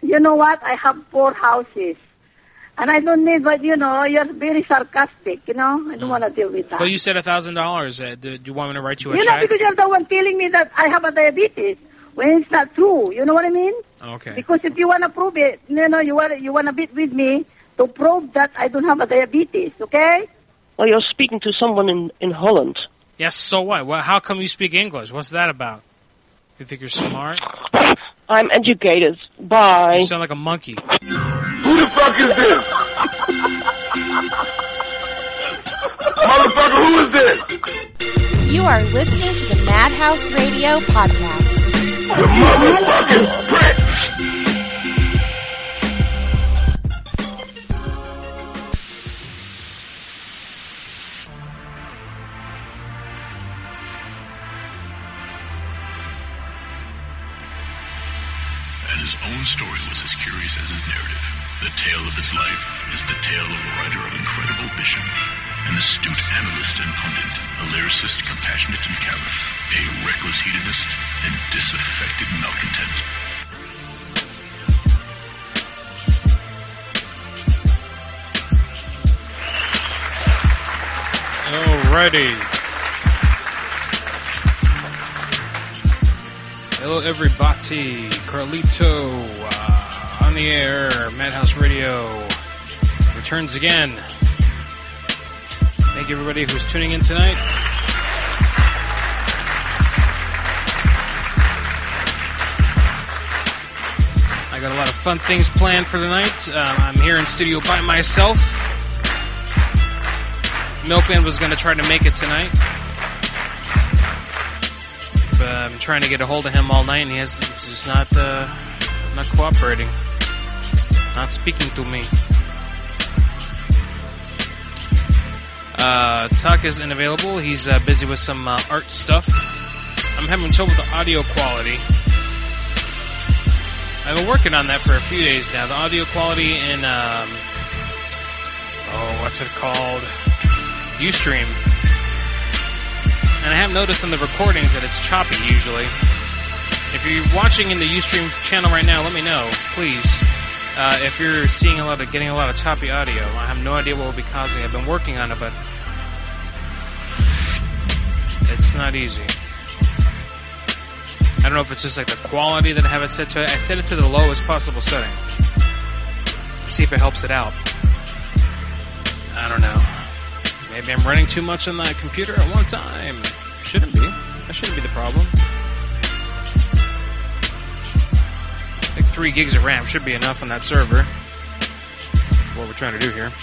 You know what? I have 4 houses. And I don't need, but, you're very sarcastic, I don't want to deal with that. Well, you said $1,000. Do you want me to write you a check? Because you're the one telling me that I have a diabetes, when it's not true. You know what I mean? Okay. Because if you want to prove it, you want to beat with me to prove that I don't have a diabetes, okay? Well, you're speaking to someone in Holland. Yes, so what? Well, how come you speak English? What's that about? You think you're smart? I'm educated. Bye. You sound like a monkey. Who the fuck is this? Motherfucker, who is this? You are listening to the Madhouse Radio Podcast. You motherfucking prick! His own story was as curious as his narrative. The tale of his life is the tale of a writer of incredible vision, an astute analyst and pundit, a lyricist compassionate and callous, a reckless hedonist and disaffected malcontent. Alrighty. Hello, everybody. Carlito on the air. Madhouse Radio returns again. Thank you, everybody who's tuning in tonight. I got a lot of fun things planned for tonight. I'm here in studio by myself. Milkman was going to try to make it tonight. I'm trying to get a hold of him all night, and he's just not cooperating, not speaking to me. Tuck is unavailable. He's busy with some art stuff. I'm having trouble with the audio quality. I've been working on that for a few days now. The audio quality in what's it called? Ustream. And I have noticed on the recordings that it's choppy usually. If you're watching in the Ustream channel right now, let me know, please. If you're getting a lot of choppy audio, I have no idea what will be causing it. I've been working on it, but it's not easy. I don't know if it's just like the quality that I have it set to. I set it to the lowest possible setting. See if it helps it out. I don't know. Maybe I'm running too much on that computer at one time. Shouldn't be. That shouldn't be the problem. Like 3 gigs of RAM should be enough on that server. That's what we're trying to do here.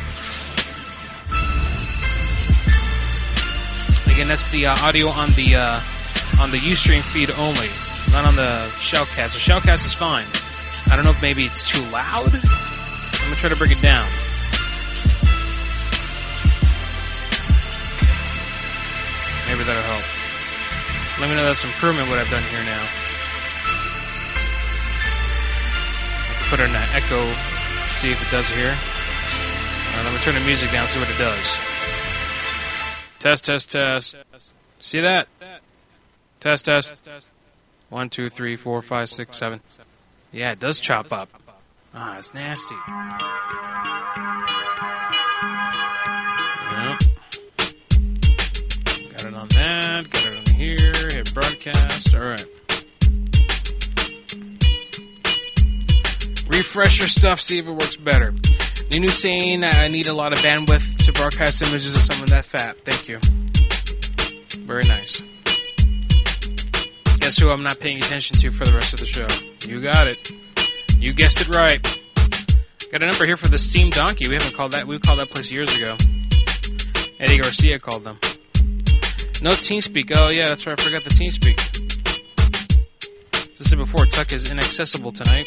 Again, that's the audio on the Ustream feed only, not on the Shoutcast. The Shoutcast is fine. I don't know if maybe it's too loud. I'm gonna try to bring it down. Maybe that'll help. Let me know that's improvement what I've done here now. I can put it in an echo, see if it does it here. Alright, let me turn the music down, see what it does. Test, test, test. See that? Test, test. 1, 2, 3, 4, 5, 6, 7. Yeah, it does chop up. Ah, it's nasty. Yep. Got it on that, got it on here, hit broadcast, alright. Refresh your stuff, see if it works better. Nunu saying I need a lot of bandwidth to broadcast images of someone that fat. Thank you. Very nice. Guess who I'm not paying attention to for the rest of the show? You got it. You guessed it right. Got a number here for the Steam Donkey. We haven't called that. We called that place years ago. Eddie Garcia called them. No TeamSpeak. Oh, yeah, that's right. I forgot the TeamSpeak. As I said before, Tuck is inaccessible tonight.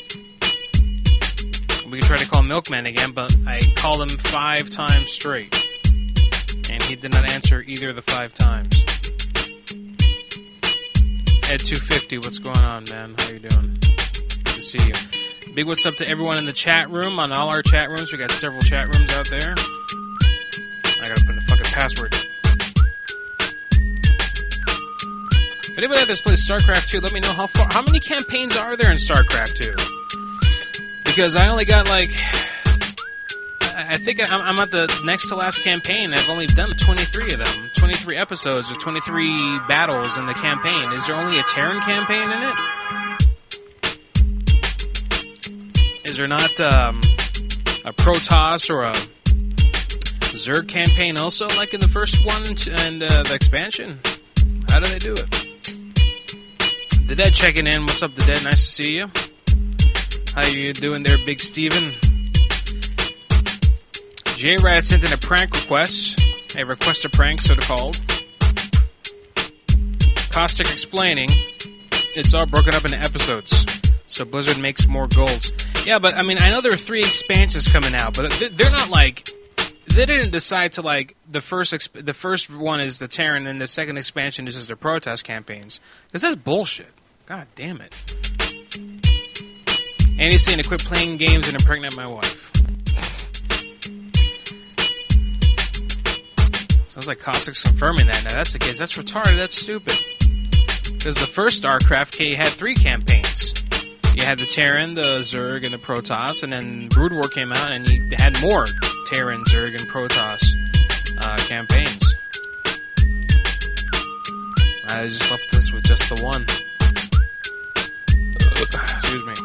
We could try to call Milkman again, but I called him 5 times straight. And he did not answer either of the 5 times. Ed250, what's going on, man? How you doing? Good to see you. Big what's up to everyone in the chat room, on all our chat rooms. We got several chat rooms out there. I gotta put in the fucking password. If anybody out there plays StarCraft 2, let me know how many campaigns are there in StarCraft 2? because I only got like, I think I'm at the next to last campaign. I've only done 23 of them, 23 episodes or 23 battles in the campaign. Is there only a Terran campaign in it? Is there not a Protoss or a Zerg campaign also, like in the first one and the expansion? How do they do it? The Dead checking in. What's up, The Dead? Nice to see you. How you doing there, Big Steven? J-Rad sent in a prank request. A request a prank, so they're called. Caustic explaining it's all broken up into episodes, so Blizzard makes more golds. Yeah, but I mean, I know there are 3 expansions coming out, but they're not like, they didn't decide to like the first one is the Terran and the second expansion is just the Protoss campaigns, because that's bullshit. God damn it. Andy's saying to quit playing games and impregnate my wife. Sounds like Caustic's confirming that. Now that's the case. That's retarded. That's stupid. Because the first StarCraft had 3 campaigns. You had the Terran, the Zerg, and the Protoss, and then Brood War came out, and you had more Terran, Zerg, and Protoss campaigns. I just left this with just the one. Excuse me.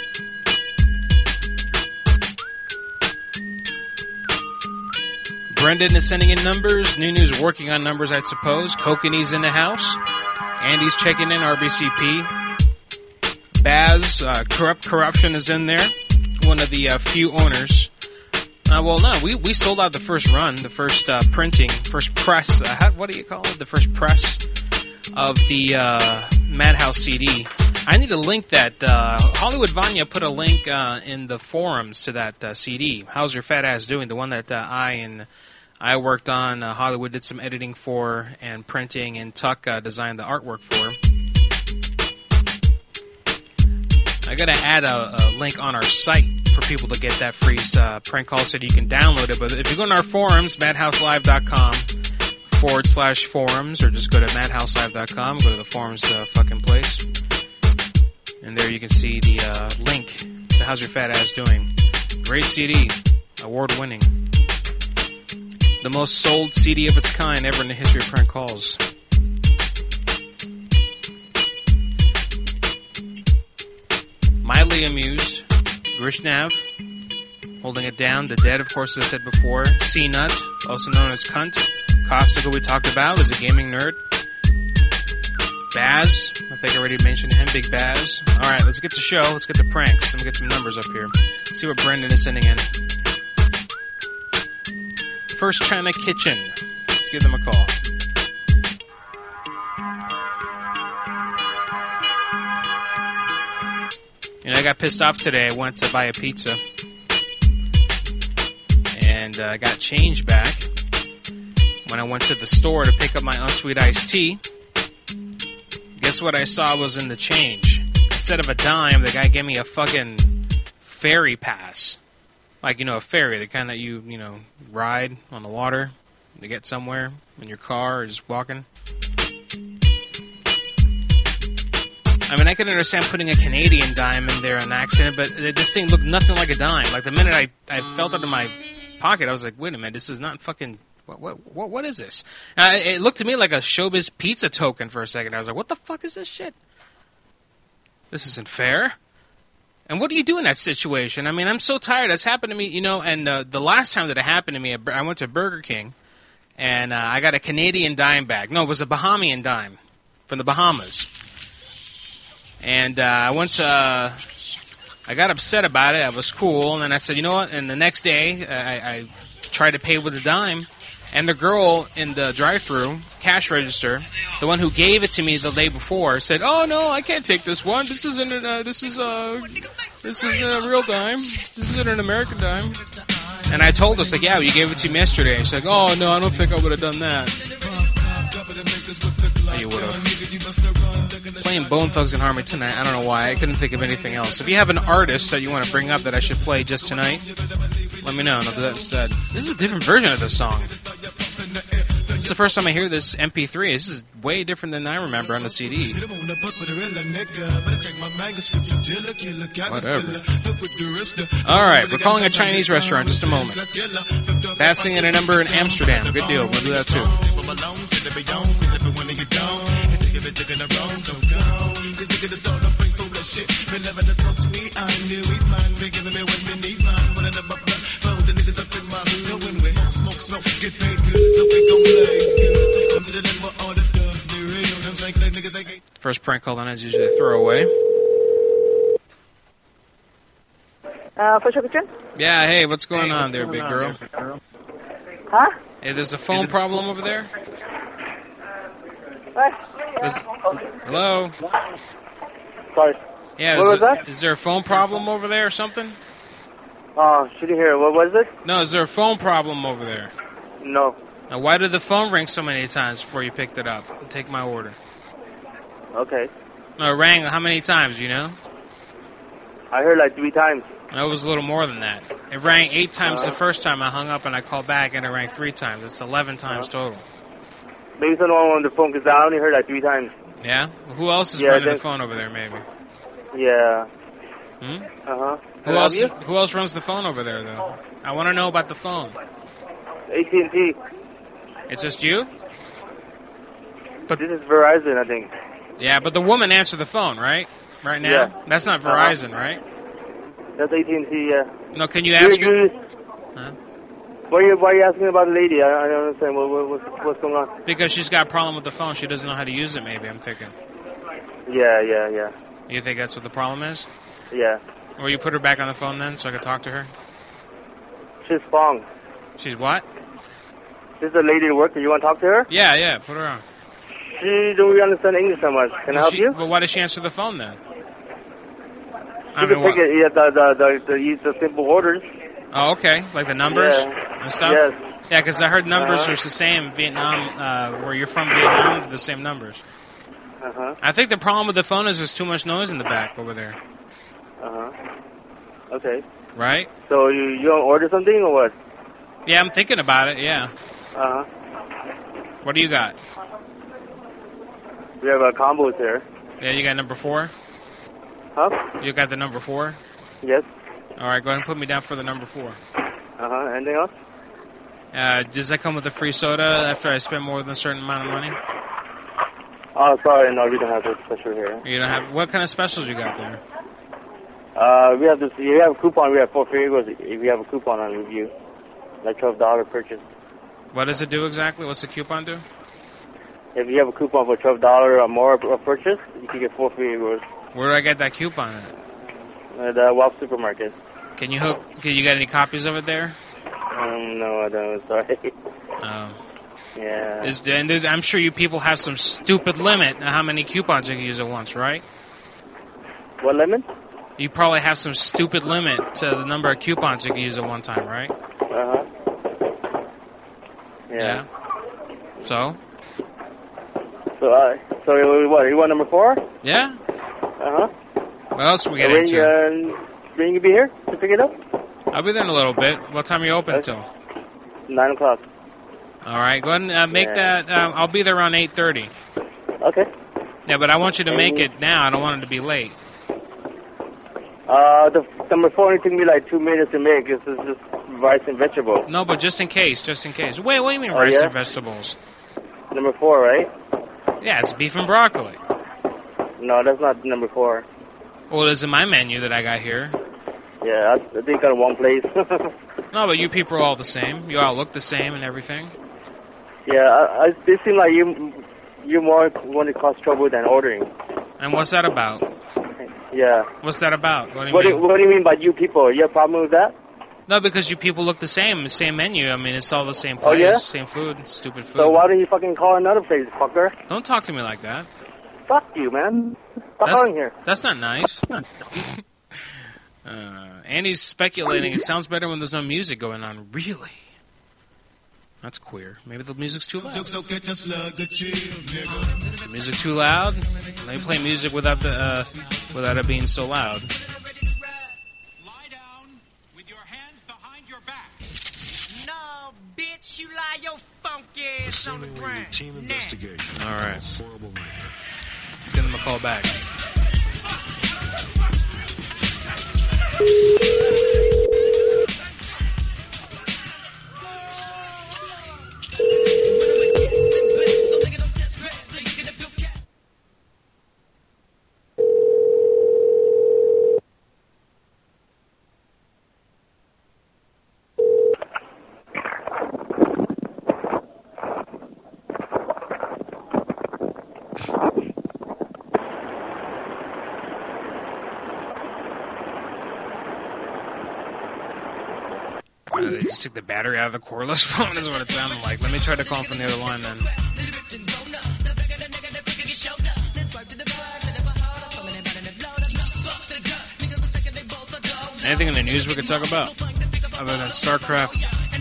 Brendan is sending in numbers. Nunu's working on numbers, I suppose. Kokanee's in the house. Andy's checking in, RBCP. Baz, Corrupt Corruption is in there. One of the few owners. We sold out the first run, the first printing, first press. What do you call it? The first press of the Madhouse CD. I need to link that. Hollywood Vanya put a link in the forums to that CD. How's your fat ass doing? The one that I worked on. Hollywood did some editing for and printing, and Tuck designed the artwork for. I gotta add a link on our site for people to get that free prank call so that you can download it. But if you go on our forums, madhouselive.com/forums, or just go to madhouselive.com, go to the forums fucking place. And there you can see the link to How's Your Fat Ass Doing. Great CD, award-winning. The most sold CD of its kind ever in the history of prank calls. Mildly amused. Grishnav, holding it down. The Dead, of course, as I said before. C-Nut, also known as Cunt. Caustic, who we talked about, is a gaming nerd. Baz, I think I already mentioned him, Big Baz. Alright, let's get to show. Let's get to pranks. Let me get some numbers up here. See what Brendan is sending in. First China Kitchen. Let's give them a call. You know, I got pissed off today. I went to buy a pizza. And I got change back when I went to the store to pick up my unsweet iced tea. Guess what I saw was in the change? Instead of a dime, the guy gave me a fucking ferry pass. Like, you know, a ferry, the kind that you ride on the water to get somewhere in your car or just walking. I mean, I could understand putting a Canadian dime in there on accident, but this thing looked nothing like a dime. Like, the minute I felt it in my pocket, I was like, wait a minute, this is not fucking... What is this? It looked to me like a Showbiz pizza token for a second. I was like, what the fuck is this shit? This isn't fair. And what do you do in that situation? I mean, I'm so tired. That's happened to me, and the last time that it happened to me, I went to Burger King, and I got a Canadian dime back. No, it was a Bahamian dime from the Bahamas. And I got upset about it. I was cool, and then I said, you know what? And the next day, I tried to pay with a dime. And the girl in the drive-thru cash register, the one who gave it to me the day before, said, "Oh no, I can't take this one. This isn't a real dime. This isn't an American dime." And I told her, "Like, yeah, you gave it to me yesterday." And she's like, "Oh no, I don't think I would have done that." Oh, you would have. Playing Bone Thugs and Harmony tonight. I don't know why. I couldn't think of anything else. If you have an artist that you want to bring up that I should play just tonight, let me know. And I'll do that instead. This is a different version of this song. This is the first time I hear this MP3. This is way different than I remember on the CD. Whatever. Alright, we're calling a Chinese restaurant in just a moment. Passing in a number in Amsterdam. Good deal. We'll do that too. First prank call on is usually a throwaway. Fisher Kitchen? Yeah, hey, what's going on there, big girl? Huh? Hey, there's a phone problem over there? What? Hello? Sorry. Yeah, What was that? Is there a phone problem over there or something? She didn't hear. What was it? No, is there a phone problem over there? No. Now, why did the phone ring so many times before you picked it up and take my order? Okay. No, it rang how many times, you know? I heard like 3 times. No, it was a little more than that. It rang 8 times the first time I hung up and I called back, and it rang 3 times. It's 11 times total. Maybe someone on the phone, because I only heard like 3 times. Yeah? Well, who else is running the phone over there, maybe? Yeah. Hmm? Who else runs the phone over there, though? I want to know about the phone. AT&T. It's just you? But this is Verizon, I think. Yeah, but the woman answered the phone, right? Right now? Yeah. That's not Verizon, right? That's AT&T, yeah. No, can you ask her? Huh? Why are you asking about the lady? I don't understand. What's going on? Because she's got a problem with the phone. She doesn't know how to use it, maybe, I'm thinking. Yeah. You think that's what the problem is? Yeah. Will you put her back on the phone then so I can talk to her? She's Fong. She's what? This is a lady at work. You want to talk to her? Yeah, put her on. She don't really understand English so much. Can I help you? Well, why does she answer the phone then? You can take it, the simple orders. Oh, okay. Like the numbers and stuff? Yes. Yeah, because I heard numbers are the same in Vietnam, where you're from Vietnam, the same numbers. I think the problem with the phone is there's too much noise in the back over there. Okay. Right? So you want to order something or what? Yeah, I'm thinking about it, yeah. What do you got? We have combos here. Yeah, you got number 4? Huh? You got the number 4? Yes. All right, go ahead and put me down for the number 4. Anything else? Does that come with a free soda after I spend more than a certain amount of money? Oh, sorry, no, we don't have this special here. You don't have. What kind of specials you got there? We have this. You have a coupon. We have 4 figures. If you have a coupon on review, like $12 purchase. What does it do exactly? What's the coupon do? If you have a coupon for $12 or more purchase, you can get 4 figures. Where do I get that coupon at? At the Walk Supermarket. Can you get any copies of it there? No, I don't. Sorry. Oh. Yeah. And I'm sure you people have some stupid limit on how many coupons you can use at once, right? What limit? You probably have some stupid limit to the number of coupons you can use at one time, right? Yeah. So what? You want number 4? Yeah. What else are we getting into? When you be here to pick it up? I'll be there in a little bit. What time are you open till? 9 o'clock. All right, go ahead and make that. I'll be there around 8:30. Okay. Yeah, but I want you to make it now. I don't want it to be late. The number 4 only took me like 2 minutes to make. This is just rice and vegetables. No, but just in case. Wait, what do you mean rice and vegetables? Number 4, right? Yeah, it's beef and broccoli. No, that's not number 4. Well, it's in my menu that I got here. Yeah, I think on one place. No, but you people are all the same. You all look the same and everything. Yeah, it seems like you more want to cause trouble than ordering. And what's that about? Yeah. What's that about? What do you mean by you people? You have a problem with that? No, because you people look the same menu. I mean, it's all the same place, oh, yeah? Same food, stupid food. So why don't you fucking call another place, fucker? Don't talk to me like that. Fuck you, man. Stop calling here. That's not nice. Andy's speculating. It sounds better when there's no music going on. Really? That's queer. Maybe the music's too loud. Is the music too loud? Let me play music without it being so loud. Lie down with your hands behind your back. No, bitch, you lie your funky ass seemingly routine investigation. All right. Horrible nightmare. Let's give them a call back. They just took the battery out of the cordless phone is what it sounded like. Let me try to call him from the other line then. Anything in the news we could talk about other than StarCraft?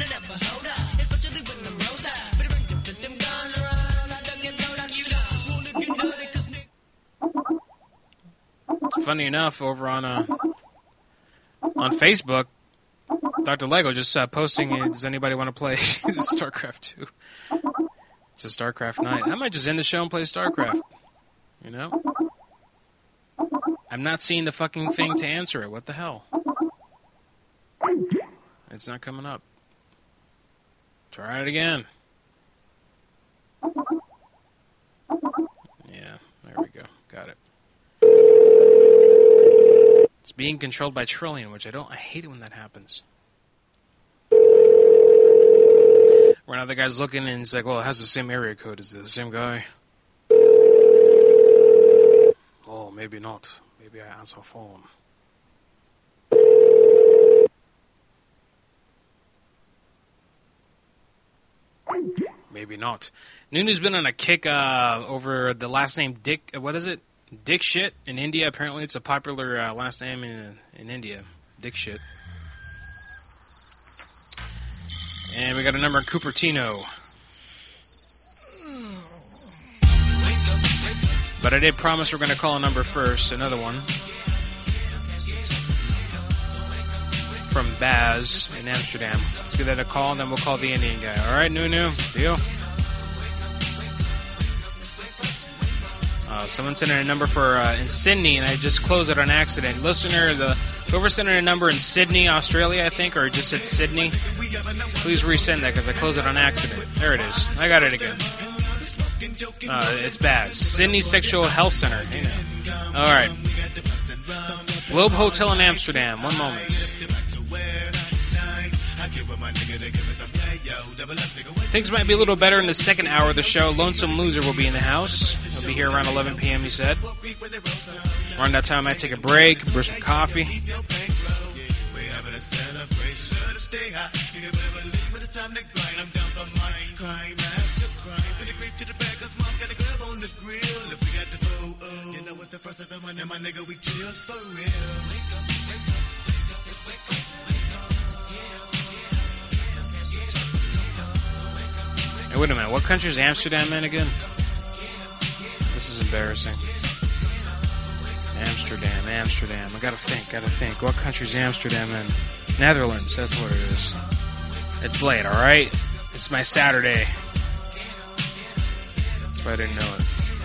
Funny enough, over on Facebook, Dr. Lego just posting, does anybody want to play StarCraft 2? It's a StarCraft night. I might just end the show and play StarCraft. You know? I'm not seeing the fucking thing to answer it. What the hell? It's not coming up. Try it again. Yeah, there we go. Got it. It's being controlled by Trillian, which I hate it when that happens. Where now the guy's looking and he's like, well, it has the same area code. Is it the same guy? Oh, maybe not. Maybe I answer phone. Maybe not. Nunu's been on a kick over the last name Dick. What is it? Dick Shit in India. Apparently, it's a popular last name in India. Dick Shit. And we got a number in Cupertino. But I did promise we're going to call a number first. Another one. From Baz in Amsterdam. Let's give that a call, and then we'll call the Indian guy. All right, Nunu? Deal? Someone sent in a number for in Sydney, and I just closed it on accident. Listener, whoever sent in a number in Sydney, Australia, I think, or just said Sydney, please resend that because I closed it on accident. There it is. I got it again. It's Baz. Sydney Sexual Health Center. Hey now. All right. Globe Hotel in Amsterdam. One moment. Things might be a little better in the second hour of the show. Lonesome Loser will be in the house. He'll be here around 11 p.m., he said. Around that time, I might take a break, brew some coffee. Hey, wait a minute. What country is Amsterdam in again? This is embarrassing. Amsterdam. I gotta think. What country is Amsterdam in? Netherlands. That's what it is. It's late, alright? It's my Saturday. That's why I didn't know it.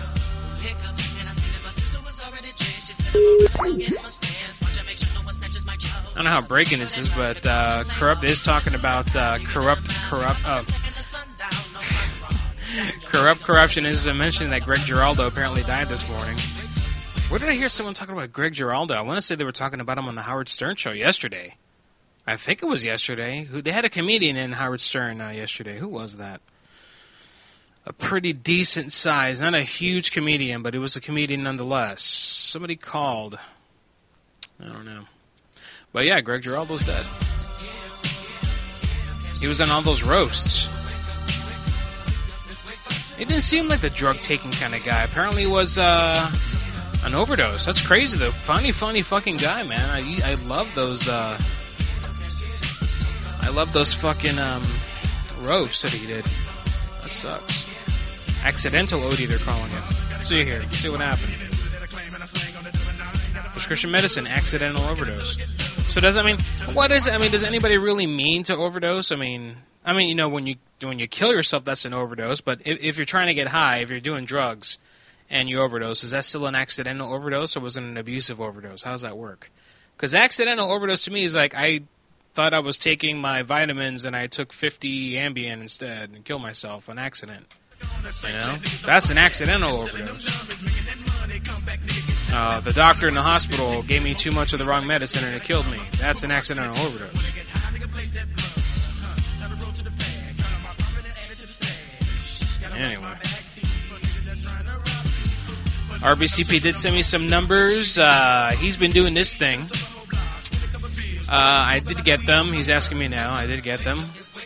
I don't know how breaking this is, but Corrupt is talking about corruption is mentioning that Greg Giraldo apparently died this morning. Where did I hear someone talking about Greg Giraldo? I want to say they were talking about him on the Howard Stern show yesterday. I think it was yesterday. They had a comedian in Howard Stern yesterday. Who was that? A pretty decent size, not a huge comedian, but it was a comedian nonetheless. Somebody called. I don't know. But yeah, Greg Giraldo's dead. He was on all those roasts. He didn't seem like the drug-taking kind of guy. Apparently it was an overdose. That's crazy, though. Funny fucking guy, man. I love those fucking roasts that he did. That sucks. Accidental OD, they're calling it. See here. See what happened. Prescription medicine, accidental overdose. So does anybody really mean to overdose? I mean, I mean, you know, when you kill yourself, that's an overdose. But if you're trying to get high, if you're doing drugs, and you overdose, is that still an accidental overdose, or was it an abusive overdose? How does that work? Because accidental overdose to me is like I thought I was taking my vitamins and I took 50 Ambien instead and killed myself on accident. You know, that's an accidental overdose. The doctor in the hospital gave me too much of the wrong medicine and it killed me. That's an accidental overdose. Anyway. RBCP did send me some numbers. He's been doing this thing. I did get them. He's asking me now. I did get them.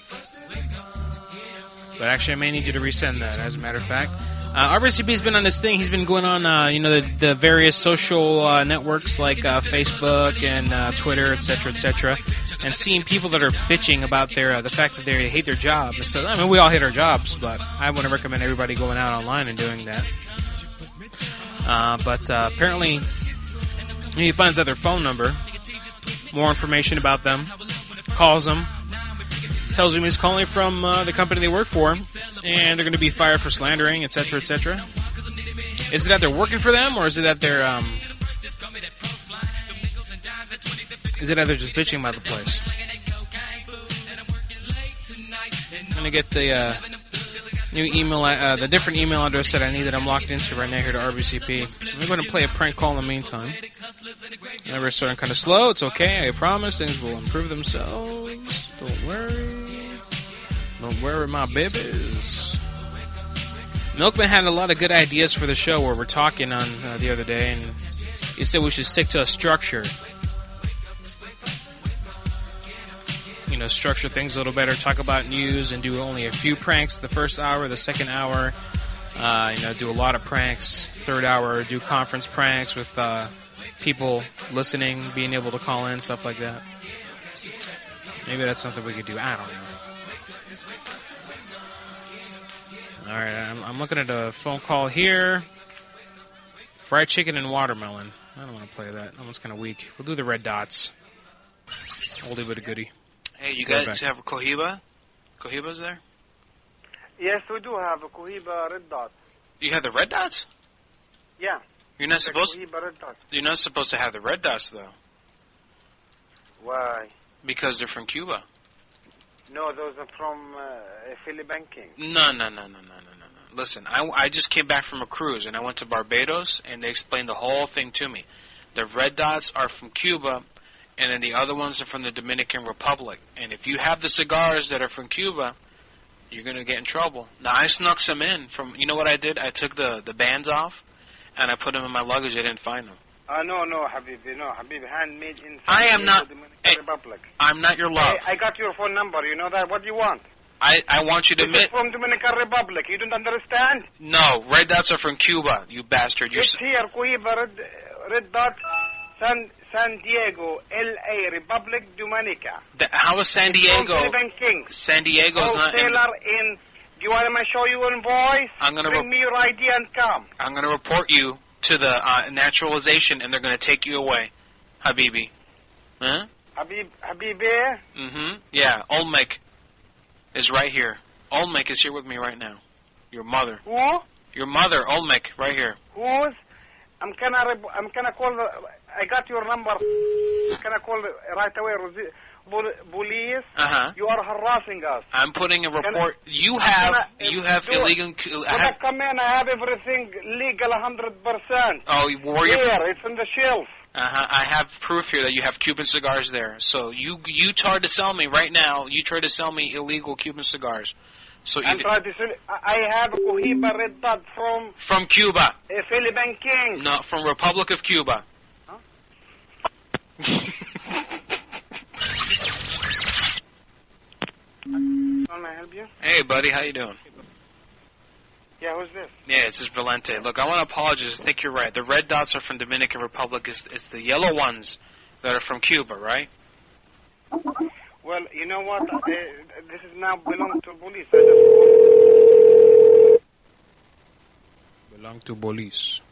But actually, I may need you to resend that, as a matter of fact. RBCP's been on this thing. He's been going on, the various social networks like Facebook and Twitter, etc., and seeing people that are bitching about the fact that they hate their job. So, I mean, we all hate our jobs, but I wouldn't recommend everybody going out online and doing that. But apparently, he finds out their phone number, more information about them, calls them, tells him he's calling from the company they work for, and they're going to be fired for slandering, etc., etc. Is it that they're working for them, or is it that they're just bitching about the place? I'm going to get the new email, the different email address that I need that I'm logged into right now here to RBCP. I'm going to play a prank call in the meantime. We're starting kind of slow. It's okay. I promise things will improve themselves. Don't worry. Don't worry, my babies. Milkman had a lot of good ideas for the show where we're talking on the other day, and he said we should stick to a structure. You know, structure things a little better, talk about news, and do only a few pranks the first hour, the second hour. Do a lot of pranks. Third hour, do conference pranks with people listening, being able to call in, stuff like that. Maybe that's something we could do. I don't know. All right, I'm looking at a phone call here. Fried chicken and watermelon. I don't want to play that. That one's kind of weak. We'll do the red dots. Oldie but a goodie. Hey, you guys have a Cohiba? Cohiba's there? Yes, we do have a Cohiba red dot. You have the red dots? Yeah. You're not supposed. Cohiba red dot. You're not supposed to have the red dots, though. Why? Because they're from Cuba. No, those are from Philly banking. No. Listen, I just came back from a cruise, and I went to Barbados, and they explained the whole thing to me. The red dots are from Cuba, and then the other ones are from the Dominican Republic. And if you have the cigars that are from Cuba, you're going to get in trouble. Now, I snuck some in from, you know what I did? I took the bands off, and I put them in my luggage. I didn't find them. No, Habibi, handmade in I am not, the Dominican Republic. I'm not your love. I got your phone number, you know that? What do you want? I want you to admit. It's from Dominican Republic, you don't understand? No, red dots are from Cuba, you bastard. It's here, Cohiba, red dot, San Diego, L.A., Republic Dominica. How is San Diego? San Diego's not wholesaler in. Do you want me to show you invoice? Bring me your ID and come. I'm going to report you to the naturalization, and they're going to take you away, Habibi. Huh? Habibi? Mm-hmm. Yeah, Olmec is right here. Olmec is here with me right now. Your mother. Who? Your mother, Olmec, right here. Who's? I'm gonna call. I got your number. I'm gonna call right away. Police. You are harassing us. I'm putting a report. You have illegal. When I come in, I have everything legal 100%. Oh, were you? Here, it's on the shelf. I have proof here that you have Cuban cigars there. So you tried to sell me right now. You tried to sell me illegal Cuban cigars. So I have a Cohiba red dot from Cuba. Philly banking. No, from Republic of Cuba. Huh? Can I help you? Hey, buddy, how you doing? Yeah, who's this? Yeah, this is Valente. Look, I want to apologize. I think you're right. The red dots are from Dominican Republic. It's the yellow ones that are from Cuba, right? Well, you know what? This is now belong to police. Belong to police.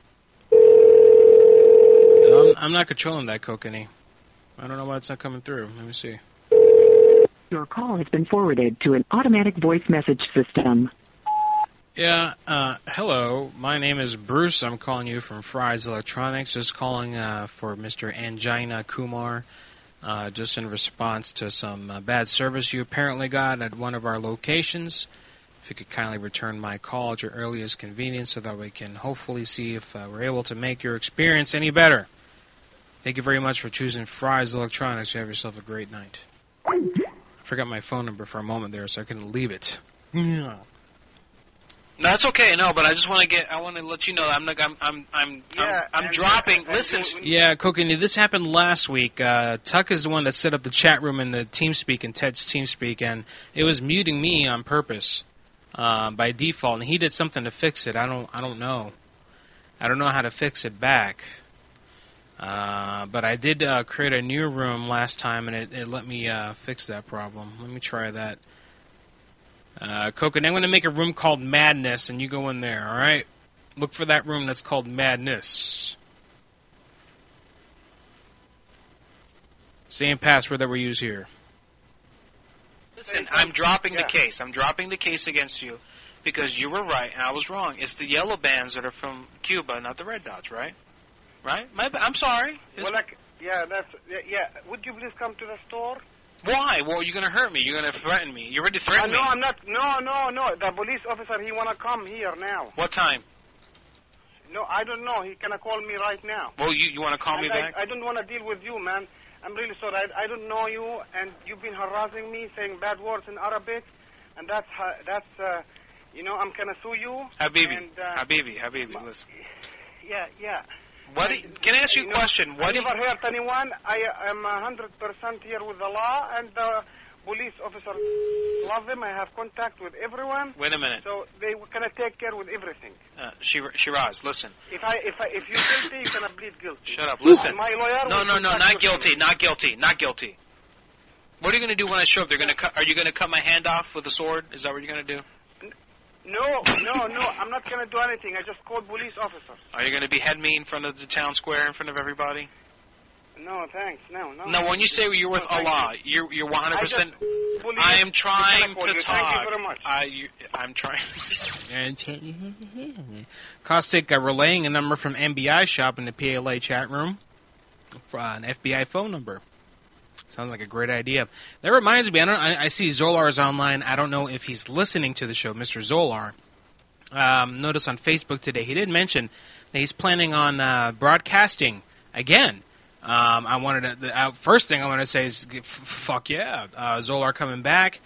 I'm not controlling that, Kokanee. I don't know why it's not coming through. Let me see. Your call has been forwarded to an automatic voice message system. Yeah, hello. My name is Bruce. I'm calling you from Fry's Electronics. Just calling for Mr. Angina Kumar, just in response to some bad service you apparently got at one of our locations. If you could kindly return my call at your earliest convenience so that we can hopefully see if we're able to make your experience any better. Thank you very much for choosing Fry's Electronics. You have yourself a great night. I forgot my phone number for a moment there, so I couldn't leave it. No, that's okay. No, but I just want to I want to let you know I'm dropping. Listen. Yeah, Kokanee, this happened last week. Tuck is the one that set up the chat room in the TeamSpeak and Ted's TeamSpeak, and it was muting me on purpose by default, and he did something to fix it. I don't know. I don't know how to fix it back. But I did create a new room last time, and it let me fix that problem. Let me try that. Kokanee, I'm going to make a room called Madness, and you go in there, all right? Look for that room that's called Madness. Same password that we use here. Listen, I'm dropping the case. I'm dropping the case against you because you were right and I was wrong. It's the yellow bands that are from Cuba, not the red dots, right? Right? I'm sorry. Well, yeah. Would you please come to the store? Why? Well, you're going to hurt me. You're going to threaten me. You already threatened me. No, I'm not. No. The police officer, he want to come here now. What time? No, I don't know. He can call me right now. Well, you want to call me back? I don't want to deal with you, man. I'm really sorry. I don't know you, and you've been harassing me, saying bad words in Arabic, and that's I'm going to sue you. Habibi, listen. Yeah. Can I ask you a question? I never hurt anyone. I am 100% here with the law, and the police officer love them. I have contact with everyone. Wait a minute. So they gonna take care with everything. Shiraz, listen. If you're guilty, you're gonna plead guilty. Shut up. Listen. My lawyer. No, not guilty. What are you gonna do when I show up? Are you gonna cut my hand off with a sword? Is that what you're gonna do? No. I'm not going to do anything. I just called police officer. Are you going to behead me in front of the town square, in front of everybody? No, thanks. No. No, when you say you're with Allah, you're 100%. I am trying to talk. Thank you very much. I'm trying. Caustic relaying a number from MBI shop in the PLA chat room for an FBI phone number. Sounds like a great idea. That reminds me, I see Zolar's online. I don't know if he's listening to the show, Mr. Zolar. Notice on Facebook today, he did mention that he's planning on broadcasting again. First thing I want to say is, fuck yeah, Zolar coming back.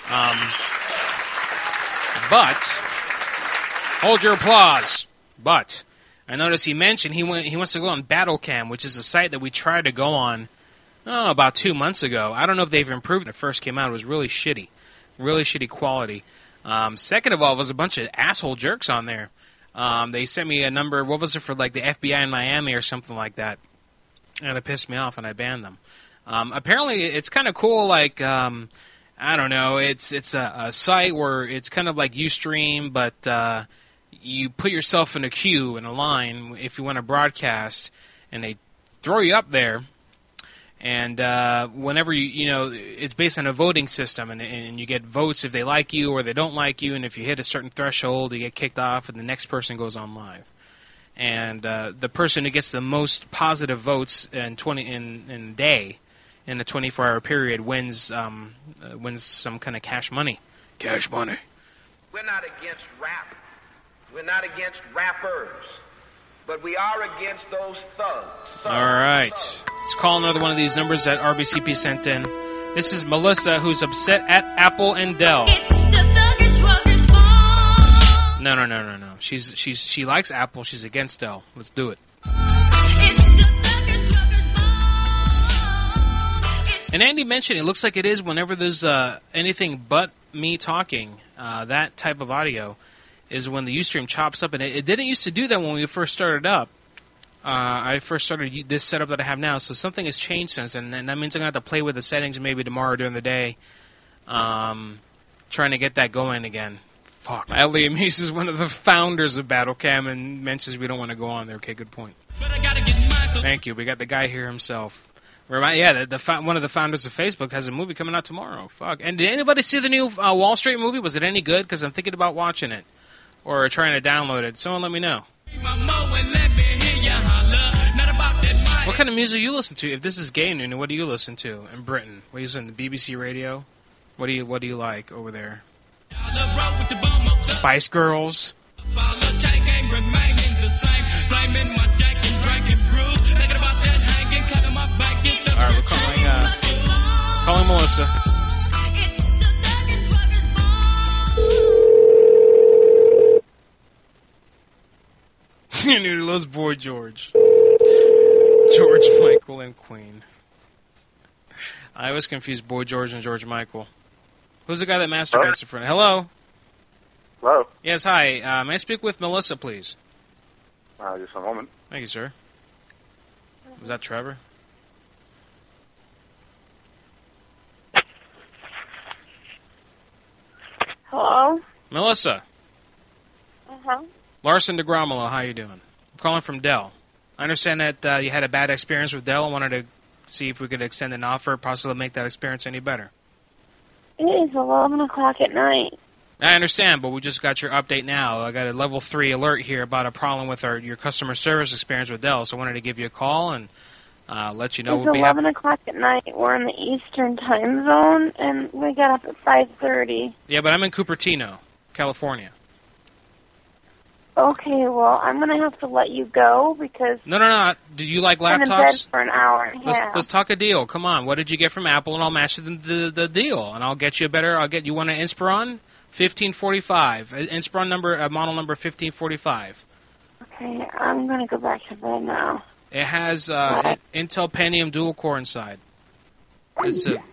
But, hold your applause. But, I noticed he mentioned he wants to go on Battlecam, which is a site that we tried to go on about 2 months ago. I don't know if they've improved. When it first came out, it was really shitty quality. Second of all, there was a bunch of asshole jerks on there. They sent me a number, what was it, for like the FBI in Miami or something like that. And it pissed me off, and I banned them. Apparently, it's kind of cool, like, I don't know, it's a site where it's kind of like Ustream, but you put yourself in a queue, in a line, if you want to broadcast, and they throw you up there. And whenever it's based on a voting system, and you get votes if they like you or they don't like you, and if you hit a certain threshold, you get kicked off, and the next person goes on live. And the person who gets the most positive votes in a day, in a 24-hour period, wins some kind of cash money. Cash money. We're not against rap. We're not against rappers. But we are against those thugs. All right. Let's call another one of these numbers that RBCP sent in. This is Melissa, who's upset at Apple and Dell. It's the thuggish ruggers bomb. No. She likes Apple. She's against Dell. Let's do it. And Andy mentioned it looks like it is whenever there's anything but me talking, that type of audio is when the Ustream chops up, and it didn't used to do that when we first started up. I first started this setup that I have now, so something has changed since, and that means I'm going to have to play with the settings maybe tomorrow during the day, trying to get that going again. Fuck. Liam Heese is one of the founders of Battlecam and mentions we don't want to go on there. Okay, good point. Thank you. We got the guy here himself. One of the founders of Facebook has a movie coming out tomorrow. Fuck. And did anybody see the new Wall Street movie? Was it any good? Because I'm thinking about watching it or trying to download it. Someone let me know. What kind of music do you listen to? If this is gay noon, what do you listen to in Britain? What do you listen to? The BBC radio? What do you like over there? Spice Girls? Alright, we're calling Melissa. You loves Boy George. George Michael and Queen. I always confuse Boy George and George Michael. Who's the guy that masturbates in front of? Hello? Hello? Yes, hi. May I speak with Melissa, please? Just a moment. Thank you, sir. Was that Trevor? Hello? Melissa. Uh-huh. Larson DeGromolo, how you doing? I'm calling from Dell. I understand that you had a bad experience with Dell. I wanted to see if we could extend an offer, possibly make that experience any better. It is 11 o'clock at night. I understand, but we just got your update now. I got a level 3 alert here about a problem with your customer service experience with Dell, so I wanted to give you a call and let you know. It's 11 o'clock at night. We're in the Eastern time zone, and we got up at 5:30. Yeah, but I'm in Cupertino, California. Okay, well, I'm going to have to let you go because... No. Do you like laptops? I'm in bed for an hour and a half. Let's talk a deal. Come on. What did you get from Apple? And I'll match the deal. And I'll get you a better... You want an Inspiron? 1545. Inspiron model number 1545. Okay, I'm going to go back to bed now. It has Intel Pentium dual core inside. It's a...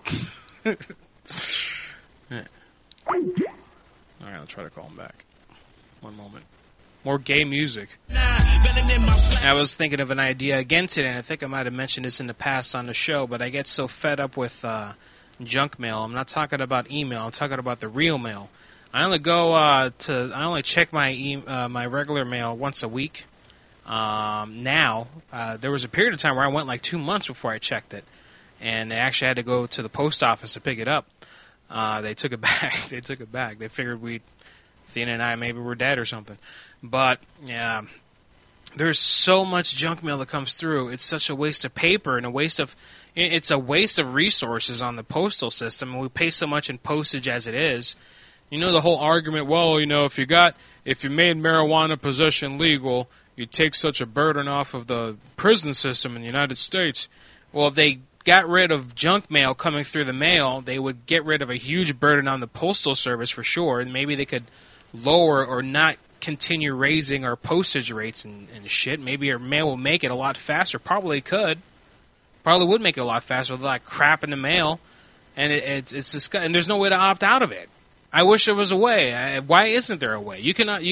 Yeah. All right, I'll try to call him back. One moment. More gay music. I was thinking of an idea again today, and I think I might have mentioned this in the past on the show, but I get so fed up with junk mail. I'm not talking about email. I'm talking about the real mail. I only go I only check my regular mail once a week. Now, there was a period of time where I went like 2 months before I checked it, and I actually had to go to the post office to pick it up. They took it back. They figured Athena and I maybe were dead or something. But, yeah, there's so much junk mail that comes through. It's such a waste of paper and it's a waste of resources on the postal system. And we pay so much in postage as it is. You know the whole argument, well, you know, if you made marijuana possession legal, you'd take such a burden off of the prison system in the United States. Well, if they got rid of junk mail coming through the mail, they would get rid of a huge burden on the postal service for sure, and maybe they could lower or not continue raising our postage rates and shit. Maybe our mail will make it a lot faster. Probably could. Probably would make it a lot faster with a lot of crap in the mail, and it's disgusting. And there's no way to opt out of it. I wish there was a way. Why isn't there a way? We gotta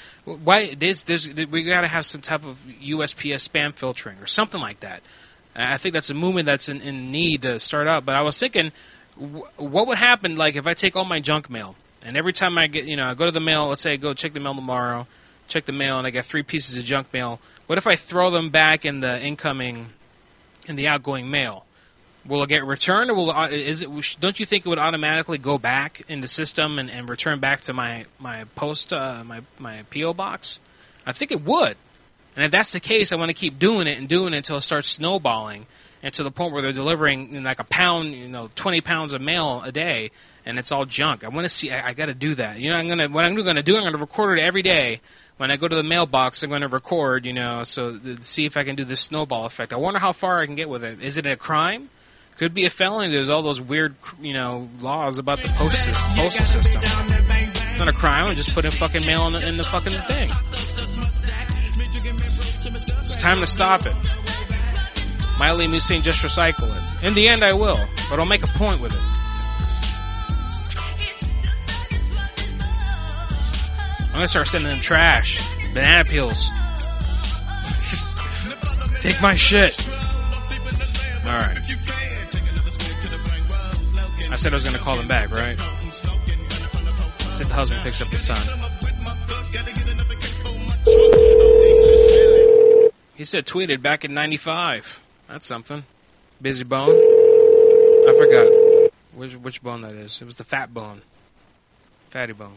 have some type of USPS spam filtering or something like that. I think that's a movement that's in need to start up. But I was thinking, what would happen like if I take all my junk mail and every time I get, I go to the mail, let's say I go check the mail tomorrow, check the mail, and I get 3 pieces of junk mail. What if I throw them back in the outgoing mail? Will it get returned, or don't you think it would automatically go back in the system and return back to my post my PO box? I think it would. And if that's the case, I want to keep doing it until it starts snowballing, and to the point where they're delivering like a pound, 20 pounds of mail a day, and it's all junk. I want to see. I got to do that. What I'm going to do, I'm going to record it every day. When I go to the mailbox, I'm going to record, so to see if I can do this snowball effect. I wonder how far I can get with it. Is it a crime? Could be a felony. There's all those weird, laws about the postal system. It's not a crime. I just put in fucking mail in the fucking thing. It's time to stop it. Miley me saying just recycle it. In the end, I will, but I'll make a point with it. I'm gonna start sending them trash, banana peels. Take my shit. All right. I said I was gonna call them back, right? I said the husband picks up the son. He said tweeted back in '95. That's something. Busy bone? I forgot which bone that is. It was the fat bone. Fatty bone.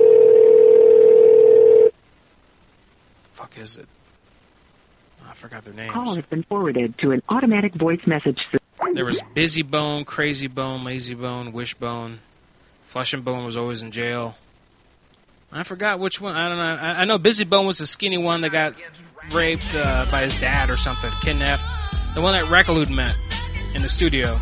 Fuck is it? Oh, I forgot their names. Call has been forwarded to an automatic voice message system. There was Busy Bone, Crazy Bone, Lazy Bone, Wishbone. Flesh and Bone was always in jail. I forgot which one. I don't know. I know Busy Bone was the skinny one that got raped by his dad or something, kidnapped. The one that Recolude met in the studio.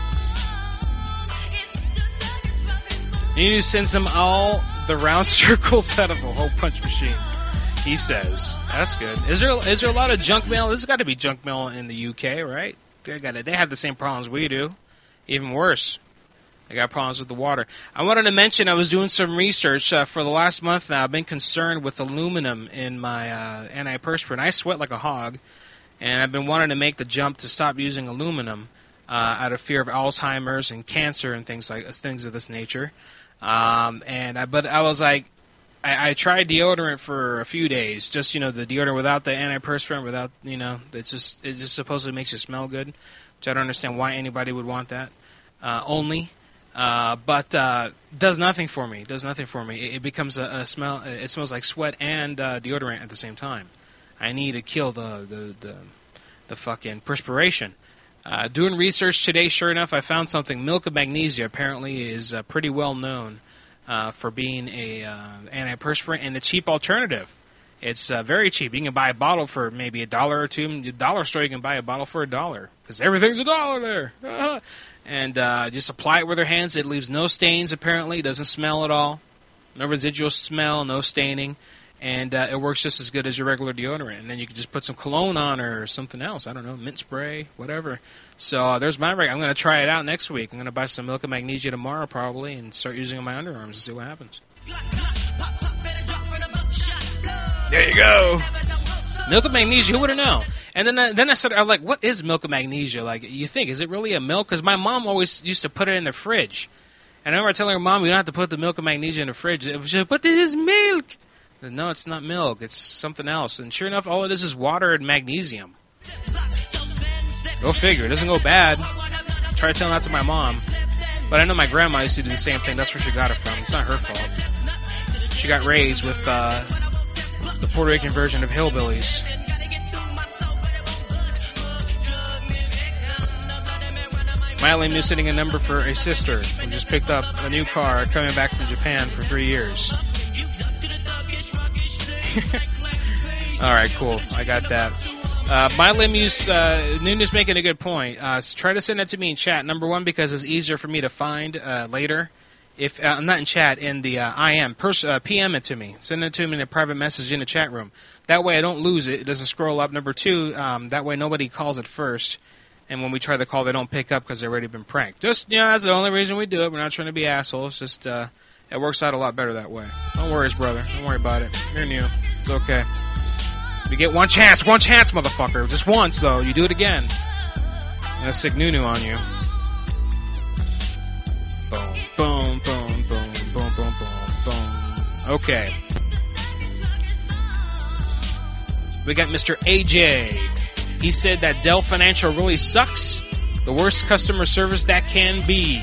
You need to send some all the round circles out of a hole punch machine. He says. That's good. Is there a lot of junk mail? There's got to be junk mail in the UK, right? They have the same problems we do. Even worse. They got problems with the water. I wanted to mention I was doing some research for the last month now. I've been concerned with aluminum in my antiperspirant. I sweat like a hog, and I've been wanting to make the jump to stop using aluminum out of fear of Alzheimer's and cancer and things of this nature. But I was like, I tried deodorant for a few days, just the deodorant without the antiperspirant, without it just supposedly makes you smell good, which I don't understand why anybody would want that. But does nothing for me. It becomes a smell. It smells like sweat and deodorant at the same time. I need to kill the fucking perspiration. Doing research today, sure enough, I found something. Milk of magnesia apparently is pretty well known for being a antiperspirant and a cheap alternative. It's very cheap. You can buy a bottle for maybe $1 or $2. The dollar store you can buy a bottle for $1 because everything's $1 there. And just apply it with your hands. It leaves no stains. Apparently, it doesn't smell at all. No residual smell, no staining. And it works just as good as your regular deodorant. And then you can just put some cologne on or something else. I don't know, mint spray, whatever. So there's my break. I'm going to try it out next week. I'm going to buy some Milk of Magnesia tomorrow probably and start using it on my underarms and see what happens. There you go. Milk of Magnesia, who would have known? And then I started, I'm like, what is Milk of Magnesia? Like, you think, is it really a milk? Because my mom always used to put it in the fridge. And I remember telling her, Mom, we don't have to put the Milk of Magnesia in the fridge. She said, but this is milk. No, it's not milk. It's something else. And sure enough, all it is water and magnesium. Go figure. It doesn't go bad. Try telling that to my mom. But I know my grandma used to do the same thing. That's where she got it from. It's not her fault. She got raised with the Puerto Rican version of hillbillies. Miley is sending a number for a sister who just picked up a new car coming back from Japan for 3 years. Alright, cool. I got that. Miley Muse, Nuna's making a good point. Try to send it to me in chat. Number one, because it's easier for me to find later. If I'm not in chat, in the IM, PM it to me. Send it to me in a private message in the chat room. That way I don't lose it. It doesn't scroll up. Number two, that way nobody calls it first. And when we try to call, they don't pick up because they've already been pranked. Just, that's the only reason we do it. We're not trying to be assholes. Just, it works out a lot better that way. No worries, brother. Don't worry about it. You're new. It's okay. You get one chance, motherfucker. Just once, though. You do it again. I'm gonna stick Nunu on you. Boom, boom, boom, boom, boom, boom, boom, boom. Okay. We got Mr. AJ. He said that Dell Financial really sucks. The worst customer service that can be.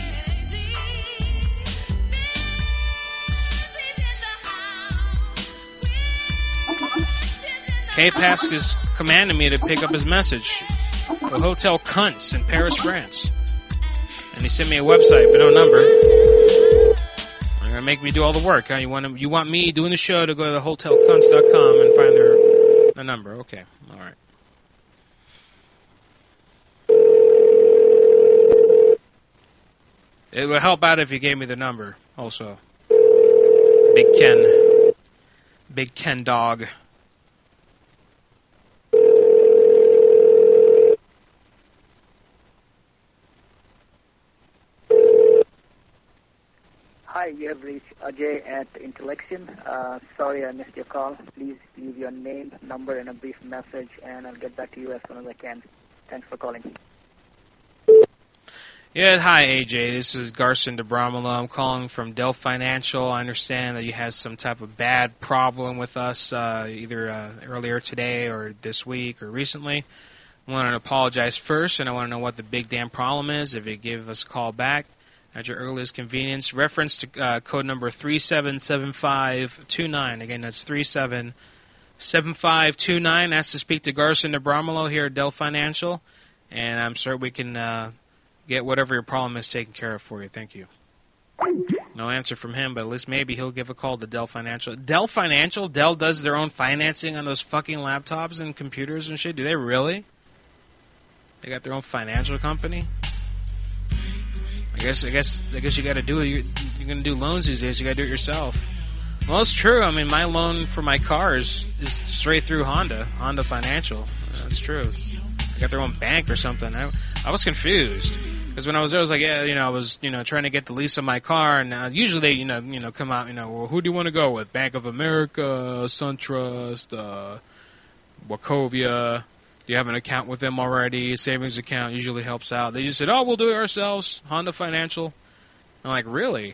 K-Pask is commanding me to pick up his message. The Hotel Cunts in Paris, France. And he sent me a website, but no number. You're going to make me do all the work, huh? You want me doing the show to go to hotelcunts.com and find their number. Okay, all right. It would help out if you gave me the number, also. Big Ken dog. Hi, you have reached Ajay at Intellection. Sorry I missed your call. Please leave your name, number, and a brief message, and I'll get back to you as soon as I can. Thanks for calling. Yeah, hi AJ. This is Garson de Bramala. I'm calling from Dell Financial. I understand that you had some type of bad problem with us either earlier today or this week or recently. I want to apologize first, and I want to know what the big damn problem is. If you give us a call back at your earliest convenience. Reference to code number 377529. Again, that's 377529. Ask to speak to Garson Abramolo here at Dell Financial, and I'm sure we can get whatever your problem is taken care of for you. Thank you. No answer from him, but at least maybe he'll give a call to Dell Financial. Dell Financial? Dell does their own financing on those fucking laptops and computers and shit? Do they really? They got their own financial company? I guess you got to do it. You're going to do loans these days. You got to do it yourself. Well, it's true. I mean, my loan for my cars is straight through Honda Financial. That's true. They got their own bank or something. I was confused because when I was there, I was like, yeah, I was, trying to get the lease of my car, and usually they, come out, well, who do you want to go with? Bank of America, SunTrust, Wachovia. Do you have an account with them already? Savings account usually helps out. They just said, oh, we'll do it ourselves. Honda Financial. I'm like, really?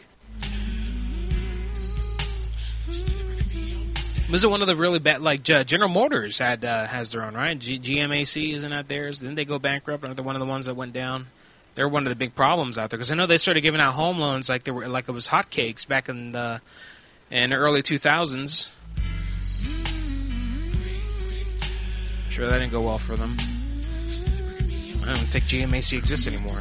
Was it one of the really bad, like General Motors has their own, right? GMAC, isn't that theirs? Didn't they go bankrupt? Another one of the ones that went down? They're one of the big problems out there because I know they started giving out home loans like it was hotcakes back in the early 2000s. Sure, that didn't go well for them. I don't think GMAC exists anymore.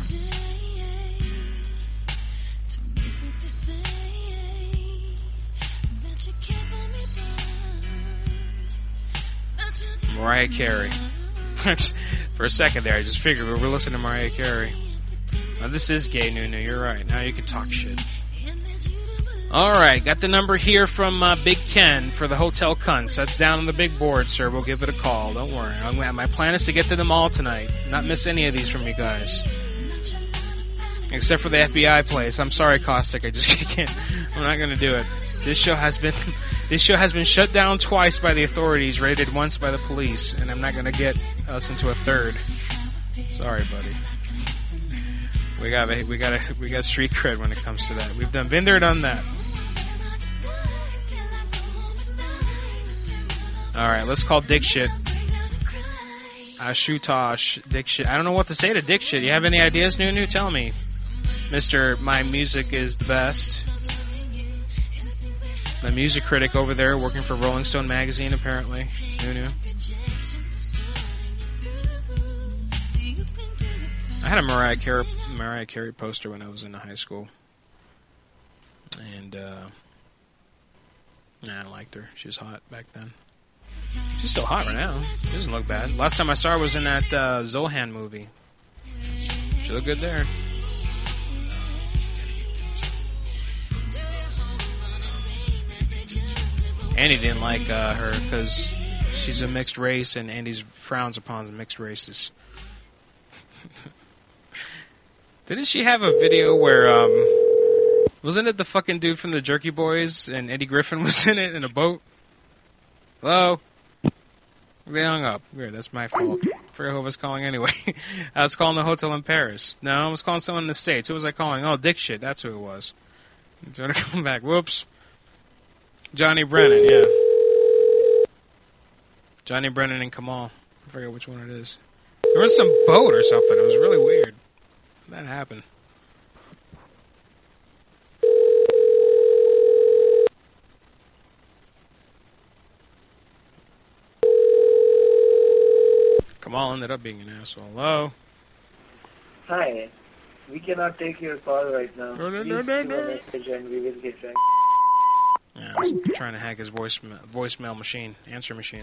Mariah Carey. For a second there, I just figured we were listening to Mariah Carey. Now, this is gay, Nunu. You're right. Now you can talk shit. All right, got the number here from Big Ken for the Hotel Cunts. That's down on the big board, sir. We'll give it a call. Don't worry. My plan is to get to them all tonight. Not miss any of these from you guys. Except for the FBI place. I'm sorry, Caustic. I just can't. I'm not going to do it. This show has been shut down twice by the authorities, raided once by the police, and I'm not going to get us into a third. Sorry, buddy. We got street cred when it comes to that. We've been there, done that. All right, let's call Dick Shit. Ashutash, Dick Shit. I don't know what to say to Dick Shit. You have any ideas, Nunu? Tell me, Mr. My Music is the Best. The music critic over there, working for Rolling Stone magazine, apparently. Nunu. I had a Mariah Carey poster when I was in high school, and I liked her. She was hot back then. She's still hot right now. She doesn't look bad. Last time I saw her was in that Zohan movie. She looked good there. Andy didn't like her because she's a mixed race, and Andy's frowns upon mixed races. Didn't she have a video where, wasn't it the fucking dude from the Jerky Boys and Eddie Griffin was in it in a boat? Hello? They hung up. Weird, that's my fault. I forgot who I was calling anyway. I was calling the hotel in Paris. No, I was calling someone in the States. Who was I calling? Oh, Dick Shit, that's who it was. I'm trying to come back. Whoops. Johnny Brennan, yeah. Johnny Brennan and Kamal. I forget which one it is. There was some boat or something. It was really weird. That happened. Kamal ended up being an asshole. Hello? Hi. We cannot take your call right now. No. Please leave a message and we will get back. Yeah, I was trying to hack his voicemail machine, answer machine.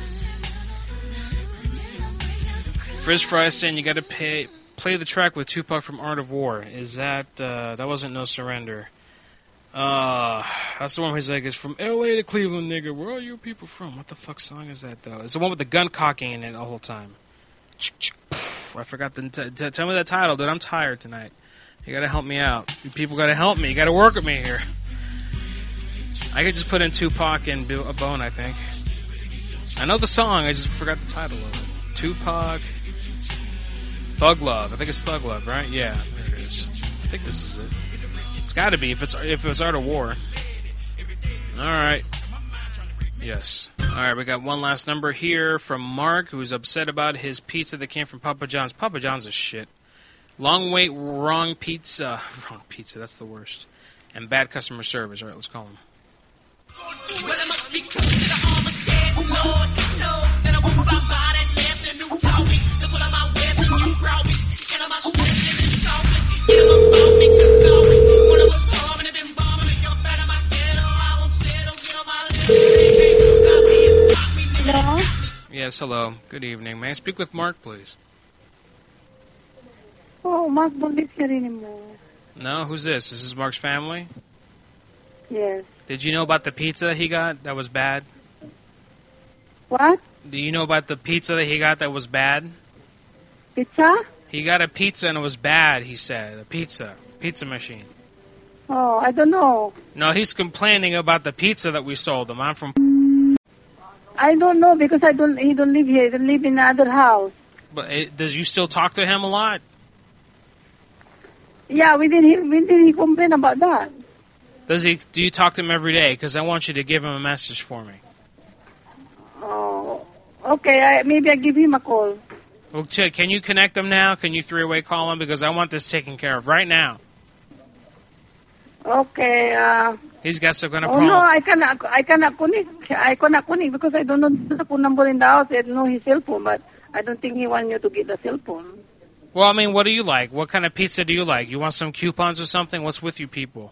Frizz Fry saying you got to play the track with Tupac from Art of War. Is that that wasn't No Surrender? That's the one where he's like, it's from L.A. to Cleveland, nigga. Where are you people from? What the fuck song is that though? It's the one with the gun cocking in it the whole time. I forgot the tell me that title, dude. I'm tired tonight. You gotta help me out. You people gotta help me. You gotta work with me here. I could just put in Tupac and a Bone, I think. I know the song, I just forgot the title of it. Tupac, Thug Love. I think it's Thug Love, right? Yeah, there it is. I think this is it. It's gotta be if it's Art of War. All right. Yes. All right, we got one last number here from Mark, who's upset about his pizza that came from Papa John's. Papa John's is shit. Long wait, wrong pizza. Wrong pizza, that's the worst. And bad customer service. All right, let's call him. Hello? Yes, hello. Good evening. May I speak with Mark, please? Oh, Mark don't live here anymore. No? Who's this? This is Mark's family? Yes. Did you know about the pizza he got that was bad? What? Do you know about the pizza that he got that was bad? Pizza? He got a pizza and it was bad, he said. A pizza machine. Oh, I don't know. No, he's complaining about the pizza that we sold him. I'm from... I don't know because he don't live here. He live in another house. But does you still talk to him a lot? Yeah, we didn't complain about that. Do you talk to him every day? Because I want you to give him a message for me. Oh, okay. Maybe I give him a call. Okay, can you connect him now? Can you three-way call him? Because I want this taken care of right now. Okay. He's got some kind of problem. problem. No, I cannot connect because I don't know the phone number in the house. I don't know his cell phone, but I don't think he wants you to get the cell phone. Well, I mean, what do you like? What kind of pizza do you like? You want some coupons or something? What's with you people?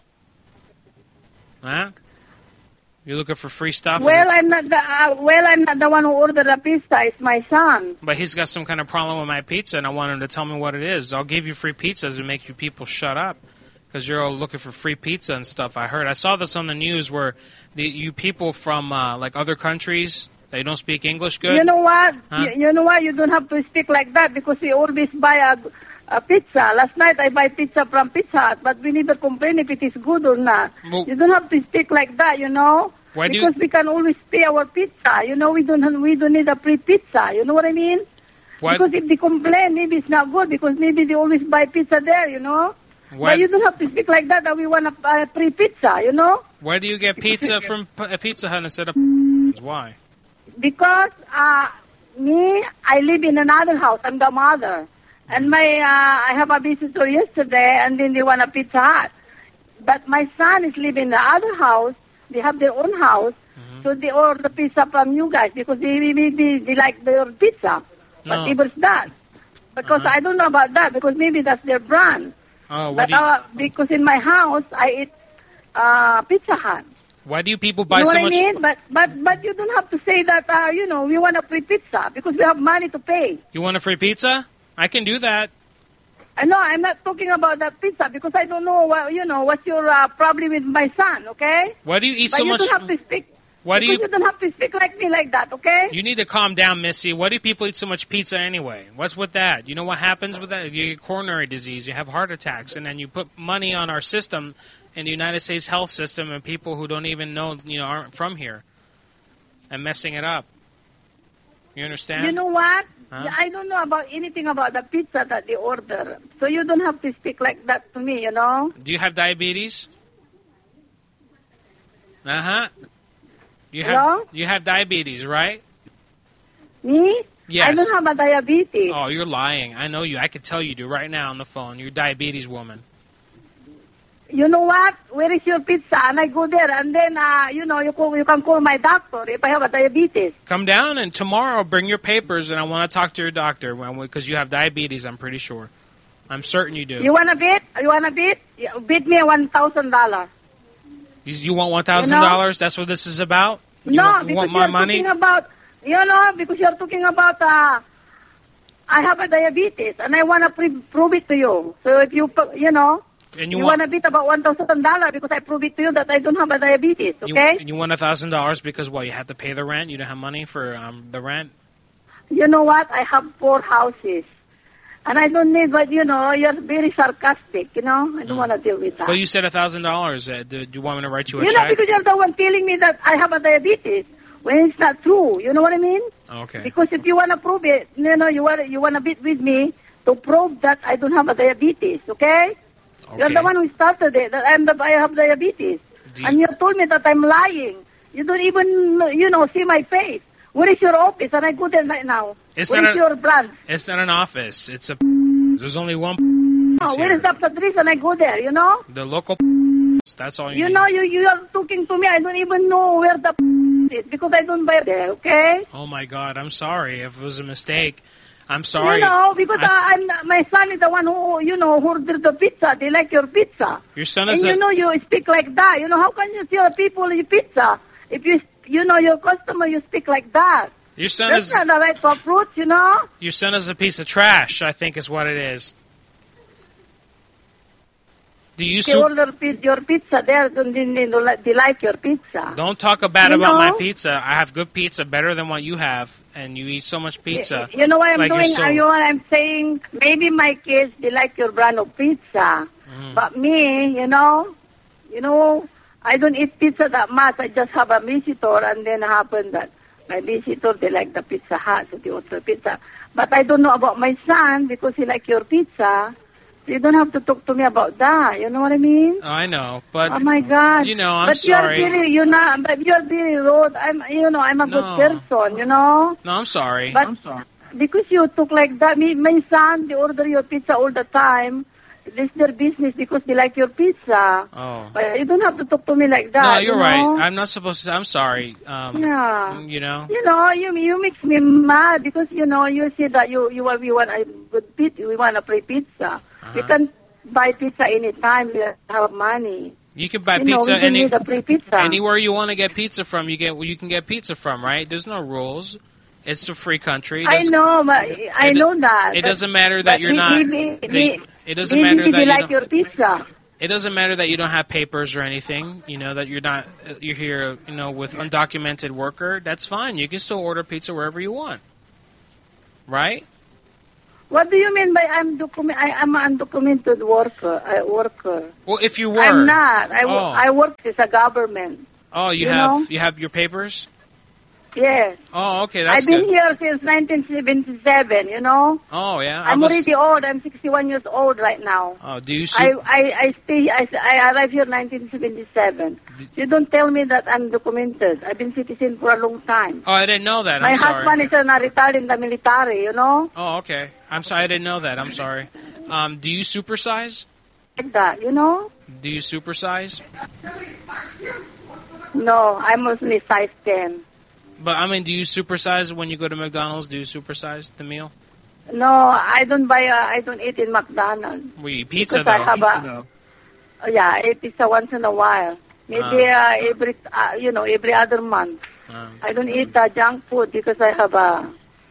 Huh? You looking for free stuff? Well, I'm not the one who ordered the pizza. It's my son. But he's got some kind of problem with my pizza, and I want him to tell me what it is. I'll give you free pizzas and make you people shut up. Because you're all looking for free pizza and stuff, I heard. I saw this on the news where you people from, like, other countries, they don't speak English good. You know what? Huh? You know what? You don't have to speak like that because we always buy a pizza. Last night I buy pizza from Pizza Hut, but we never complain if it is good or not. Well, you don't have to speak like that, you know? Because we can always pay our pizza. You know, we don't need a free pizza. You know what I mean? What? Because if they complain, maybe it's not good because maybe they always buy pizza there, you know? What? But you don't have to speak like that we want a free pizza, you know? Why do you get pizza from a Pizza Hut instead of Why? Because I live in another house. I'm the mother. And I have a visitor yesterday, and then they want a Pizza Hut. But my son is living in the other house. They have their own house. So they order pizza from you guys because they like their pizza. But it was that. Because I don't know about that because maybe that's their brand. Oh, but because in my house I eat Pizza Hut. Why do you people buy you know so what much? I mean? But you don't have to say that. We want a free pizza because we have money to pay. You want a free pizza? I can do that. No, I'm not talking about that pizza because I don't know what's your problem with my son. Okay? Why do you eat so much? You don't have to speak. You don't have to speak like me like that, okay? You need to calm down, Missy. Why do people eat so much pizza anyway? What's with that? You know what happens with that? You get coronary disease, you have heart attacks, and then you put money on our system in the United States health system and people who don't even know, aren't from here and messing it up. You understand? You know what? Huh? I don't know about anything about the pizza that they order. So you don't have to speak like that to me, you know? Do you have diabetes? Uh-huh. Hello? You have diabetes, right? Me? Yes. I don't have a diabetes. Oh, you're lying. I know you. I could tell you do right now on the phone. You're a diabetes woman. You know what? Where is your pizza? And I go there, and then, you can call my doctor if I have a diabetes. Come down, and tomorrow bring your papers, and I want to talk to your doctor because you have diabetes, I'm pretty sure. I'm certain you do. You want to bid? Bid me $1,000. You want $1,000? That's what this is about? You want my money? Because you're talking about, I have a diabetes, and I want to prove it to you. So if you want to bid about $1,000 because I prove it to you that I don't have a diabetes, okay? You want $1,000 because, you have to pay the rent? You don't have money for the rent? You know what? I have 4 houses. And I don't need, but, you're very sarcastic, I don't want to deal with that. But you said $1,000. Do you want me to write you a check? Because you're the one telling me that I have a diabetes when it's not true. You know what I mean? Okay. Because if you want to prove it, you want to bid with me to prove that I don't have a diabetes, okay? You're the one who started it, that I have diabetes. And you told me that I'm lying. You don't even, see my face. Where is your office? And I go there right now. Where is your branch? It's not an office. It's a... There's only one... where is the Patrice? And I go there, The local... That's all you know. You are talking to me. I don't even know where the is because I don't buy there, okay? Oh, my God. I'm sorry if it was a mistake. I'm sorry. Because my son is the one who, who ordered the pizza. They like your pizza. Your son is you speak like that. How can you tell people your pizza? If your customer, you speak like that. Your son That's not the right for fruits, Your son is a piece of trash, I think is what it is. Do you order your pizza there, they like your pizza. Don't talk bad about my pizza. I have good pizza, better than what you have, and you eat so much pizza. You know what I'm doing? You know what I'm saying? Maybe my kids, they like your brand of pizza. But me, I don't eat pizza that much. I just have a visitor, and then happen that my visitor, they like the Pizza Hut, so they order pizza. But I don't know about my son, because he like your pizza. You don't have to talk to me about that. You know what I mean? Oh, I know, but oh my God! I'm sorry. But you're very rude. I'm a good person. No, I'm sorry. But I'm sorry. Because you talk like that, my son, they order your pizza all the time. It's their business because they like your pizza. Oh. But you don't have to talk to me like that. No, you're right. I'm not supposed to. I'm sorry. Yeah. You makes me mad because you say that we want a good pizza. We want a free pizza. We can buy pizza anytime we have money. You can buy pizza anywhere you want to get pizza from. You can get pizza from, right? There's no rules. It's a free country. I know, but I know that. It doesn't matter that you're not. It doesn't matter that you like your pizza. It doesn't matter that you don't have papers or anything. That you're not. You're here. With undocumented worker. That's fine. You can still order pizza wherever you want. Right? What do you mean by I'm undocumented worker? Well, if you were, I'm not. I work as a government. Oh, you have your papers? Yes. Oh, okay, that's I've been good. here since 1977, Oh, yeah. I'm already old. I'm 61 years old right now. Oh, do you I arrived here in 1977. You don't tell me that I'm documented. I've been citizen for a long time. Oh, I didn't know that. My I'm sorry. husband is retired in the military, Oh, okay. I'm sorry. I didn't know that. I'm sorry. Do you supersize? Like that, Do you supersize? No, I'm mostly size 10. But, do you supersize when you go to McDonald's? Do you supersize the meal? No, I don't eat in McDonald's. Well, you eat pizza, because though. I eat pizza once in a while. Maybe every other month. I don't eat junk food because I have a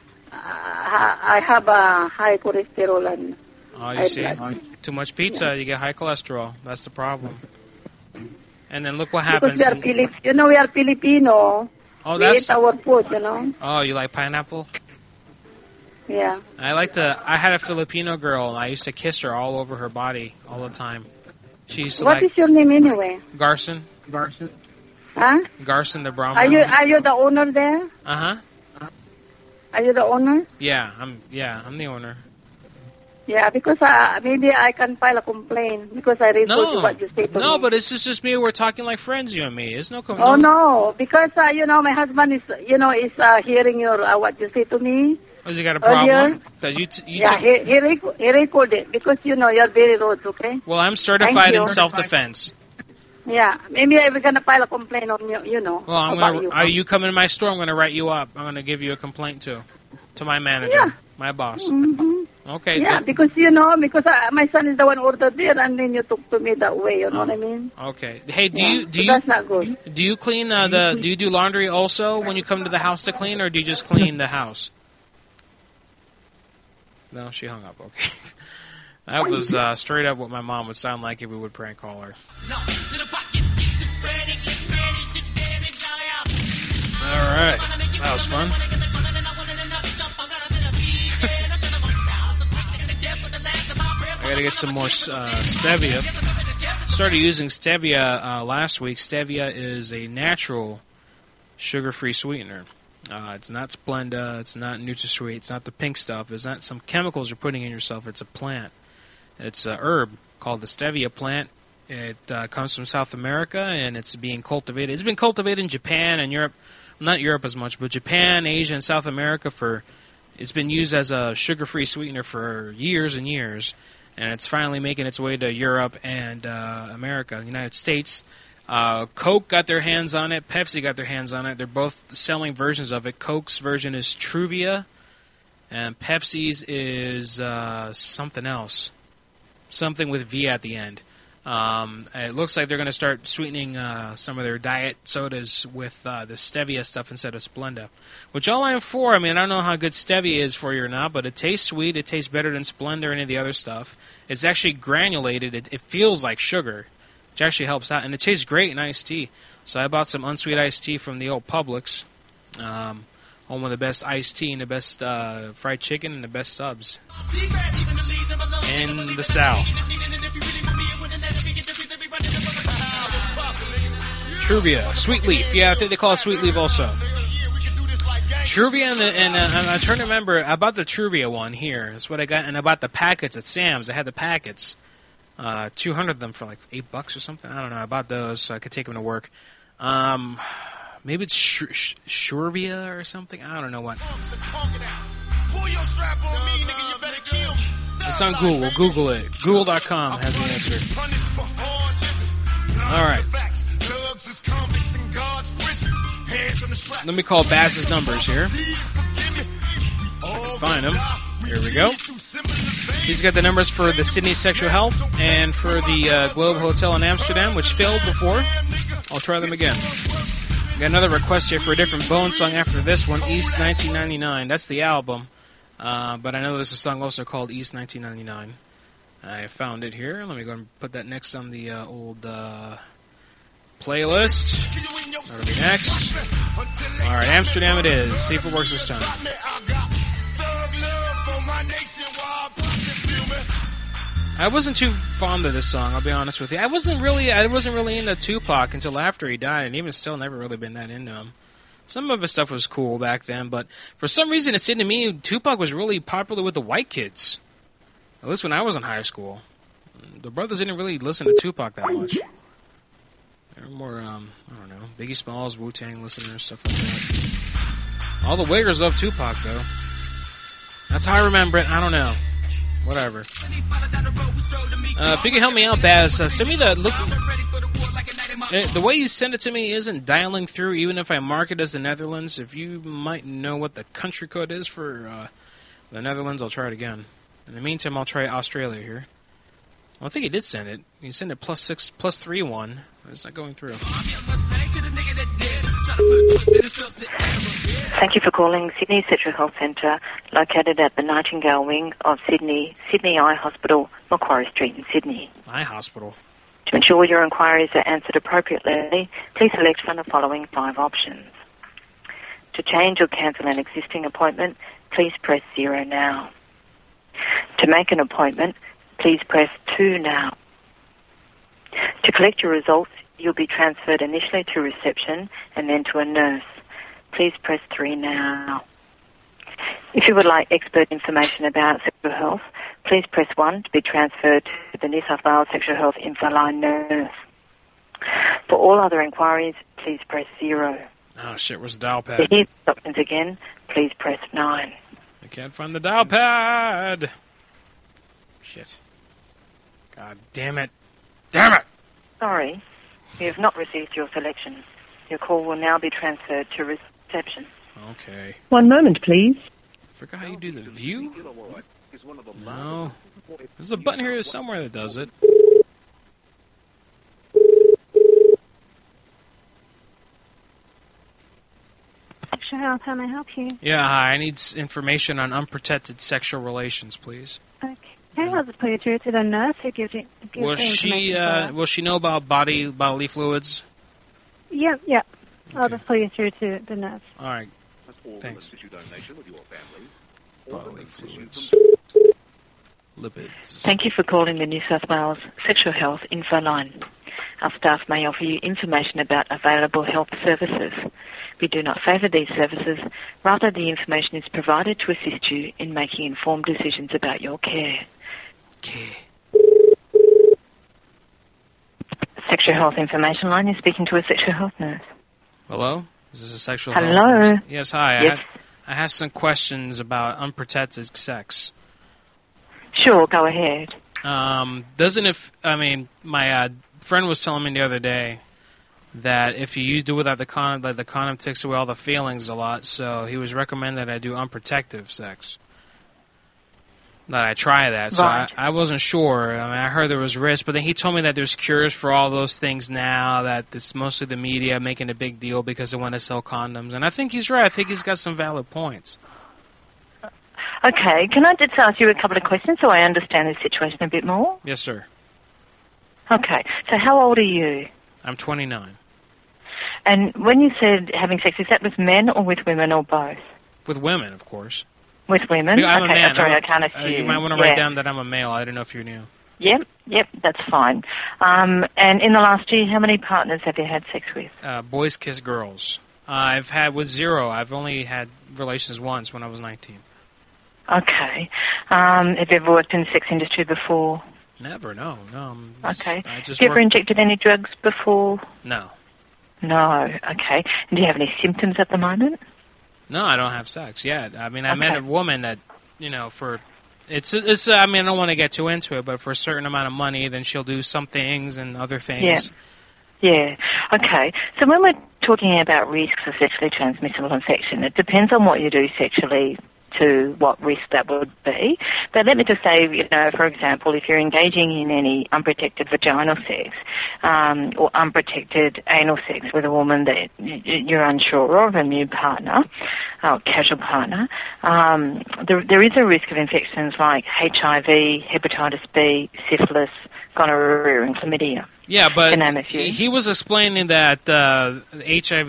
high cholesterol and you see? Too much pizza, you get high cholesterol. That's the problem. And then look what happens. Because we are Filipino. Oh, we eat our food, Oh, you like pineapple? Yeah. I had a Filipino girl, and I used to kiss her all over her body all the time. She used to What is your name anyway? Garson. Huh? Garson the Brahmin. Are you the owner there? Uh-huh. Are you the owner? Yeah, I'm the owner. Yeah, because maybe I can file a complaint because I read what you say to me. No, but it's just me. We're talking like friends, you and me. It's no. Oh no, because my husband is hearing your what you say to me. Oh, has he got a problem? Because he recorded because you're very rude. Okay. Well, I'm certified in self-defense. Yeah, maybe we're gonna file a complaint on you. Well, are you coming to my store? I'm gonna write you up. I'm gonna give you a complaint to my manager, my boss. Mm-hmm. Okay. Yeah, good. because my son is the one ordered there, and then you talk to me that way. You know what I mean? Okay. Hey, that's not good. Do you clean do you do laundry also when you come to the house to clean, or do you just clean the house? No, she hung up. Okay. That was straight up what my mom would sound like if we would prank call her. All right, that was fun. I gotta get some more stevia. Started using stevia last week. Stevia is a natural sugar-free sweetener. It's not Splenda, it's not NutraSweet, it's not the pink stuff, it's not some chemicals you're putting in yourself, it's a plant. It's a herb called the stevia plant. It comes from South America, and it's being cultivated. It's been cultivated in Japan and Europe, not Europe as much, but Japan, Asia, and South America it's been used as a sugar-free sweetener for years and years, and it's finally making its way to Europe and America, the United States. Coke got their hands on it. Pepsi got their hands on it. They're both selling versions of it. Coke's version is Truvia, and Pepsi's is something else. Something with V at the end. It looks like they're going to start sweetening some of their diet sodas with the stevia stuff instead of Splenda. Which all I'm for. I mean, I don't know how good stevia is for you or not, but it tastes sweet. It tastes better than Splenda or any of the other stuff. It's actually granulated. It feels like sugar, which actually helps out. And it tastes great in iced tea. So I bought some unsweet iced tea from the old Publix. Home of the best iced tea and the best fried chicken and the best subs in the South. Truvia, sweet leaf. Yeah, I think they call it sweet leaf also. Truvia and I'm trying to remember. I bought the Truvia one here. That's what I got, and I bought the packets at Sam's. I had the packets, 200 of them for like $8 or something. I don't know. I bought those so I could take them to work. Maybe it's Shurvia or something. I don't know what. It's on Google. Google it. Google.com has the answer. All right. Let me call Baz's numbers here. Find them. Here we go. He's got the numbers for the Sydney Sexual Health and for the Globe Hotel in Amsterdam, which failed before. I'll try them again. Got another request here for a different Bone song after this one, East 1999. That's the album. But I know there's a song also called East 1999. I found it here. Let me go and put that next on the old playlist. That'll be next. Alright, Amsterdam it is. See if it works this time. I wasn't too fond of this song, I'll be honest with you. I wasn't really into Tupac until after he died, and even still never really been that into him. Some of his stuff was cool back then, but for some reason it seemed to me Tupac was really popular with the white kids. At least when I was in high school. The brothers didn't really listen to Tupac that much. They were more, I don't know, Biggie Smalls, Wu-Tang listeners, stuff like that. All the Wiggers love Tupac, though. That's how I remember it. I don't know. Whatever. If you can help me out, Baz, send me the look. The way you send it to me isn't dialing through, even if I mark it as the Netherlands. If you might know what the country code is for the Netherlands, I'll try it again. In the meantime, I'll try Australia here. Well, I think he did send it. He sent it +3 It's not going through. Thank you for calling Sydney Sexual Health Centre, located at the Nightingale Wing of Sydney Eye Hospital, Macquarie Street in Sydney. Eye Hospital. To ensure your inquiries are answered appropriately, please select from the following 5 options. To change or cancel an existing appointment, please press 0 now. To make an appointment, please press 2 now. To collect your results, you'll be transferred initially to reception and then to a nurse. Please press 3 now. If you would like expert information about sexual health, please press 1 to be transferred to the New South Wales Sexual Health Infoline nurse. For all other inquiries, please press 0. Oh, shit, where's the dial pad? To hear the options again, please press 9. I can't find the dial pad. Shit. God damn it. Damn it! Sorry, we have not received your selection. Your call will now be transferred to reception. Okay. 1 moment, please. I forgot how you do the view? No. There's a button here somewhere that does it. Sexual Health, how may I help you? Yeah, hi. I need information on unprotected sexual relations, please. Okay. I'll just put you through to the nurse who gives you Will she know about bodily fluids? Yep. Okay. I'll just put you through to the nurse. All right. Thanks. Bodily fluids. Lipids. Thank you for calling the New South Wales Sexual Health Infoline. Our staff may offer you information about available health services. We do not favour these services. Rather, the information is provided to assist you in making informed decisions about your care. Sexual Health Information Line. You're speaking to a sexual health nurse. Hello? Is this a sexual Hello? health nurse? Yes, hi. Yes. I have some questions about unprotected sex. Sure, go ahead. My friend was telling me the other day that if you do without the condom, like the condom takes away all the feelings a lot, so he was recommending that I do unprotected sex. That I try that. So right. I wasn't sure. I heard there was risk, but then he told me that there's cures for all those things now, that it's mostly the media making a big deal because they want to sell condoms. And I think he's right. I think he's got some valid points. Okay, can I just ask you a couple of questions so I understand the situation a bit more? Yes, sir. Okay, so how old are you? I'm 29. And when you said having sex, is that with men or with women or both? With women, of course. With women? I'm a man. Sorry, I can't assume. You might want to write down that I'm a male. I don't know if you knew. Yep, that's fine. And in the last year, how many partners have you had sex with? Boys kiss girls. I've had with 0. I've only had relations once when I was 19. Okay. Have you ever worked in the sex industry before? Never, no. Okay. Have you ever injected any drugs before? No. No, okay. And do you have any symptoms at the moment? No, I don't have sex yet. I met a woman that, for... I don't want to get too into it, but for a certain amount of money, then she'll do some things and other things. Yeah. Okay. So when we're talking about risks of sexually transmissible infection, it depends on what you do sexually to what risk that would be. But let me just say, for example, if you're engaging in any unprotected vaginal sex or unprotected anal sex with a woman that you're unsure of, a new partner, or casual partner, there is a risk of infections like HIV, hepatitis B, syphilis, gonorrhea and chlamydia. Yeah, but he was explaining that HIV,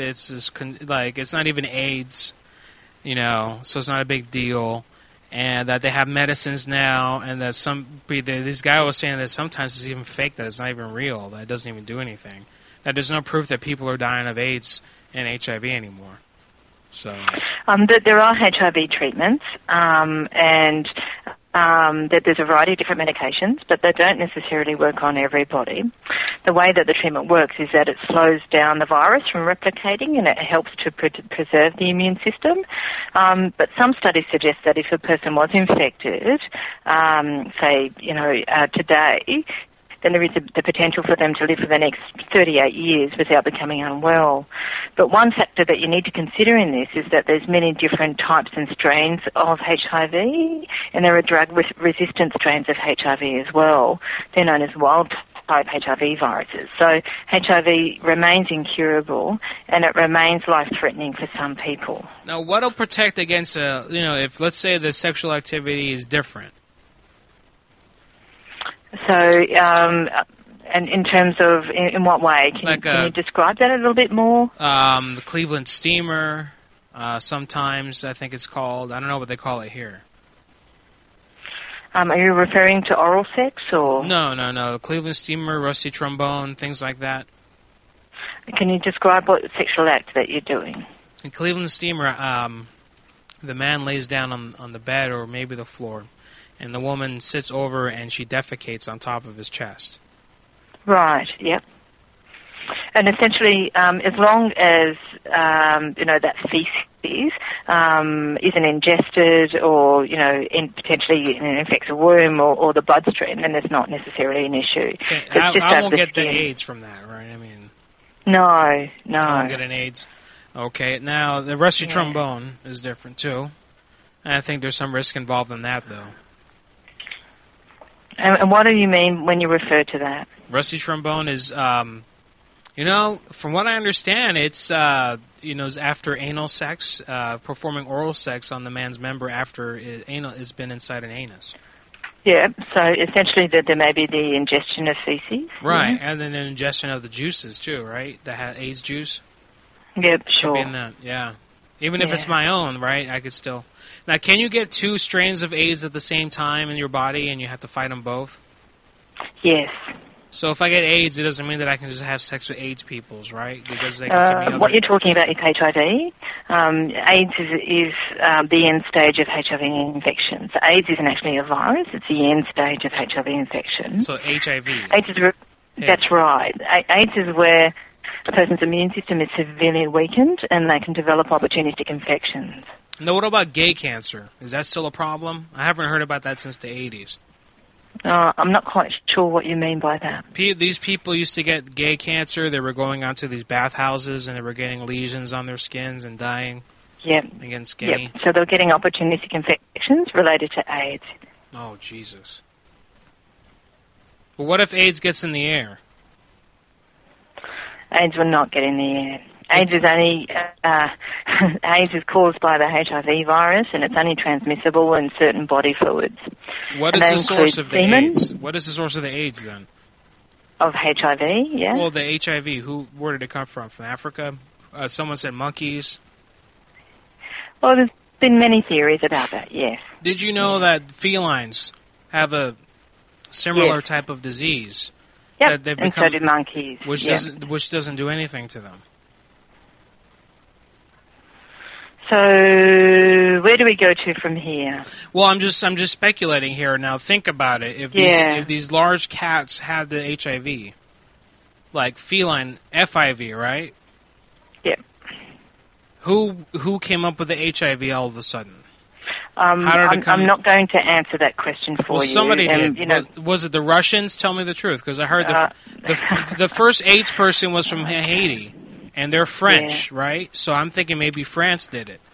it's not even AIDS. So it's not a big deal, and that they have medicines now, and that this guy was saying that sometimes it's even fake, that it's not even real, that it doesn't even do anything, that there's no proof that people are dying of AIDS and HIV anymore. So there are HIV treatments, and that there's a variety of different medications, but they don't necessarily work on everybody. The way that the treatment works is that it slows down the virus from replicating, and it helps to preserve the immune system. But some studies suggest that if a person was infected, today, then there is the potential for them to live for the next 38 years without becoming unwell. But one factor that you need to consider in this is that there's many different types and strains of HIV, and there are drug-resistant strains of HIV as well. They're known as wild-type HIV viruses. So HIV remains incurable, and it remains life-threatening for some people. Now, what will protect against, if, let's say, the sexual activity is different? So, and in terms of, in what way? Can you describe that a little bit more? The Cleveland Steamer, sometimes I think it's called. I don't know what they call it here. Are you referring to oral sex or? No. Cleveland Steamer, rusty trombone, things like that. Can you describe what sexual act that you're doing? In Cleveland Steamer, the man lays down on the bed or maybe the floor, and the woman sits over and she defecates on top of his chest. Right, yep. And essentially, as long as, that feces isn't ingested or, potentially infects a womb or the bloodstream, then there's not necessarily an issue. Okay. I won't get the AIDS from that, right? No. I won't get an AIDS. Okay, now the rusty trombone is different too. And I think there's some risk involved in that, though. And what do you mean when you refer to that? Rusty trombone is, from what I understand, it's, after anal sex, performing oral sex on the man's member after it's been inside an anus. Yeah, so essentially there may be the ingestion of feces. Right, and then the ingestion of the juices, too, right? The AIDS juice? Yep, sure. Could be in that, yeah. Even if it's my own, right, I could still... Now, can you get 2 strains of AIDS at the same time in your body and you have to fight them both? Yes. So if I get AIDS, it doesn't mean that I can just have sex with AIDS peoples, right? Because they can give me what you're talking about is HIV. AIDS is the end stage of HIV infection. So AIDS isn't actually a virus, it's the end stage of HIV infection. So HIV. AIDS is That's right. AIDS is where a person's immune system is severely weakened and they can develop opportunistic infections. Now, what about gay cancer? Is that still a problem? I haven't heard about that since the 80s. I'm not quite sure what you mean by that. These people used to get gay cancer. They were going out to these bathhouses and they were getting lesions on their skins and dying. Yep. And getting skinny. Yep. So they're getting opportunistic infections related to AIDS. Oh, Jesus. But what if AIDS gets in the air? AIDS will not get in the air. AIDS is only AIDS is caused by the HIV virus, and it's only transmissible in certain body fluids. What is the source of the AIDS? What is the source of the AIDS then? Of HIV, yeah. Well, the HIV. Where did it come from? From Africa? Someone said monkeys. Well, there's been many theories about that. Yes. Did you know that felines have a similar type of disease? Yep. And so do monkeys. Which doesn't do anything to them. So where do we go to from here? Well, I'm just speculating here. Now think about it. If these large cats had the HIV, like feline FIV, right? Yep. Who came up with the HIV all of a sudden? I'm not going to answer that question for you. Well, somebody did. Was it the Russians? Tell me the truth, because I heard the first AIDS person was from Haiti, and they're French, right? So I'm thinking maybe France did it.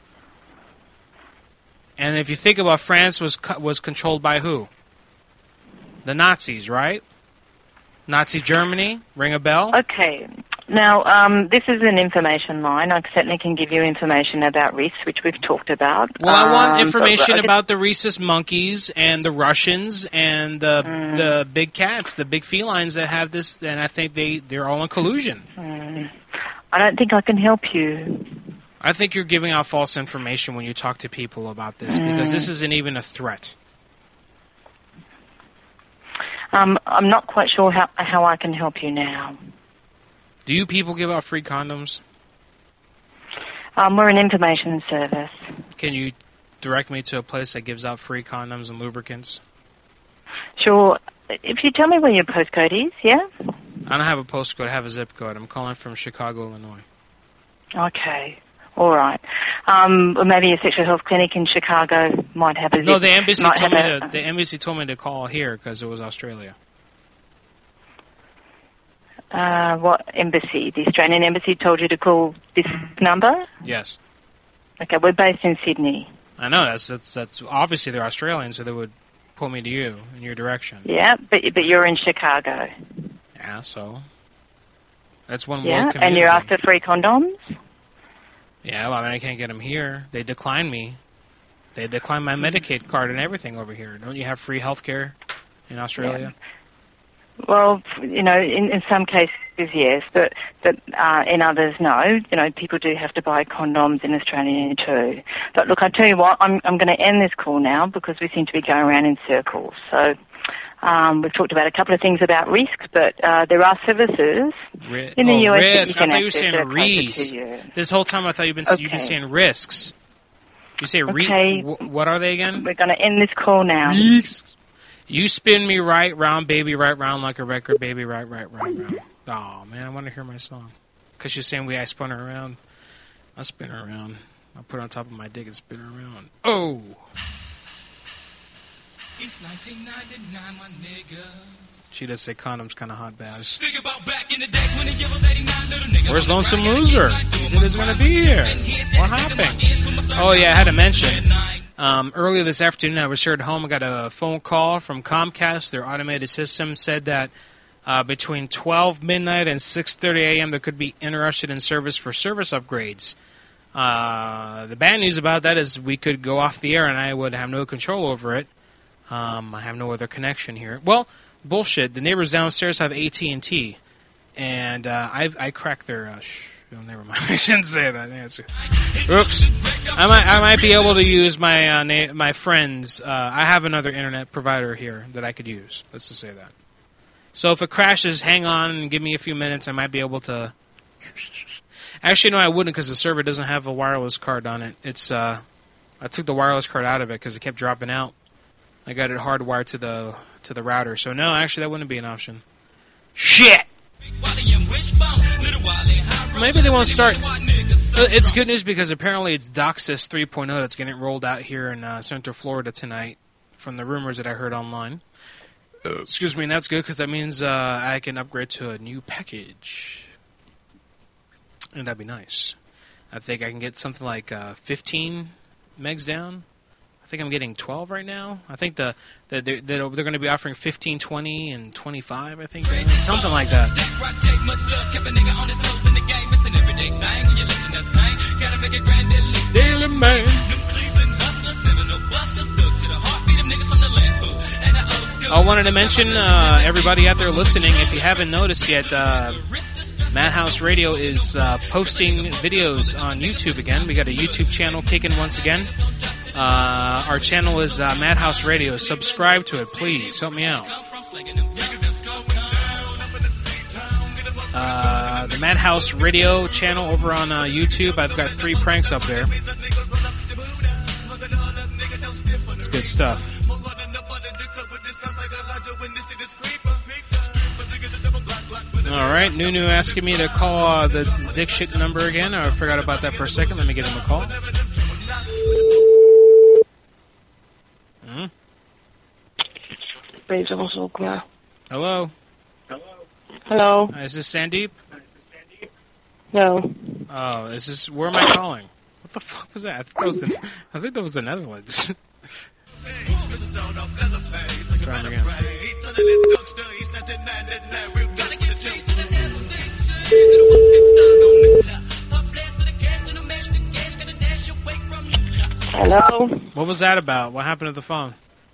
And if you think about France, was controlled by who? The Nazis, right? Nazi Germany, ring a bell? Okay. Now, this is an information line. I certainly can give you information about risks, which we've talked about. Well, I want information about the rhesus monkeys and the Russians and the big cats, the big felines that have this, and I think they're all in collusion. I don't think I can help you. I think you're giving out false information when you talk to people about this, because this isn't even a threat. I'm not quite sure how I can help you now. Do you people give out free condoms? We're an information service. Can you direct me to a place that gives out free condoms and lubricants? Sure. If you tell me where your postcode is, yeah? I don't have a postcode. I have a zip code. I'm calling from Chicago, Illinois. Okay. All right. Or maybe a sexual health clinic in Chicago might have a zip. No, the embassy told me to call here because it was Australia. What embassy? The Australian embassy told you to call this number? Yes. Okay, we're based in Sydney. I know, that's obviously they're Australian, so they would pull me to you, in your direction. Yeah, but you're in Chicago. Yeah, so that's one more community. And you're after free condoms? Yeah, well, I mean, I can't get them here. They declined me. They declined my Medicaid card and everything over here. Don't you have free health care in Australia? Yeah. Well, in some cases, yes, but in others, no. People do have to buy condoms in Australia too. But look, I tell you what, I'm going to end this call now because we seem to be going around in circles. So we've talked about a couple of things about risks, but there are services in the US that you can access that are closer to you. This whole time I thought you've been saying risks. You say what are they again? We're going to end this call now. Risks. You spin me right round, baby, right round like a record, baby, right round. Oh, man, I want to hear my song. Because you're saying I spun her around. I'll spin her around. I'll put her on top of my dick and spin her around. Oh! It's 1999, my nigga. She does say condoms kind of hot, Baz. Think about back in the days when it was 89, little nigga. Where's Lonesome Loser? He said he's going to be here. What happened? Oh, yeah, I had to mention. Earlier this afternoon, I was here at home. I got a phone call from Comcast. Their automated system said that between 12 midnight and 6:30 a.m. there could be interruption in service for service upgrades. The bad news about that is we could go off the air and I would have no control over it. I have no other connection here. Well, bullshit. The neighbors downstairs have AT&T, and I cracked their... Oh, never mind. I shouldn't say that. Oops. I might be able to use my friend's. I have another internet provider here that I could use. Let's just say that. So if it crashes, hang on and give me a few minutes. I might be able to. Actually, no, I wouldn't because the server doesn't have a wireless card on it. It's I took the wireless card out of it because it kept dropping out. I got it hardwired to the router. So no, actually, that wouldn't be an option. Shit! Maybe they won't start. It's good news because apparently it's DOCSIS 3.0 that's getting rolled out here in Central Florida tonight from the rumors that I heard online. Excuse me, and that's good because that means I can upgrade to a new package. And that'd be nice. I think I can get something like 15 megs down. I think I'm getting 12 right now. I think they're going to be offering 15, 20, and 25, I think. Something like that. Daily man. I wanted to mention, everybody out there listening, if you haven't noticed yet, Madhouse Radio is posting videos on YouTube again. We got a YouTube channel kicking once again. Our channel is Madhouse Radio. Subscribe to it, please. Help me out. The Madhouse Radio channel over on YouTube. I've got 3 pranks up there. It's good stuff. Alright, Nunu asking me to call the dick shit number again. I forgot about that for a second. Let me give him a call. Hello? Hello? Is this Sandeep? No. Oh, is this... Where am I calling? What the fuck was that? I think that was the Netherlands. Let's try him again. Hello? What was that about? What happened to the phone?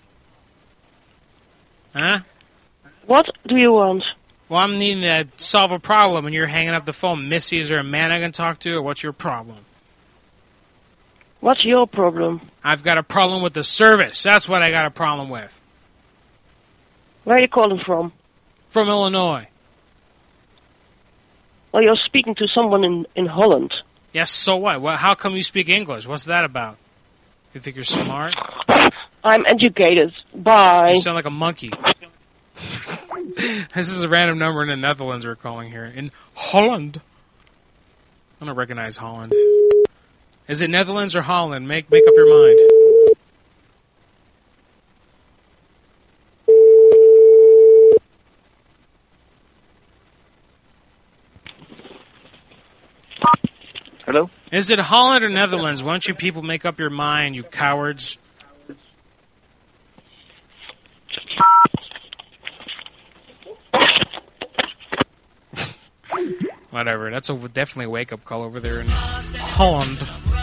Huh? What do you want? Well, I'm needing to solve a problem, and you're hanging up the phone. Missy, is there a man I can talk to, or what's your problem? What's your problem? I've got a problem with the service. That's what I got a problem with. Where are you calling from? From Illinois. Well, you're speaking to someone in Holland. Yes, so what? Well, how come you speak English? What's that about? You think you're smart? I'm educated. Bye. You sound like a monkey. This is a random number in the Netherlands we're calling here. In Holland. I don't recognize Holland. Is it Netherlands or Holland? Make up your mind. Hello? Is it Holland or Netherlands? Why don't you people make up your mind, you cowards? Whatever. That's definitely a wake-up call over there in Holland.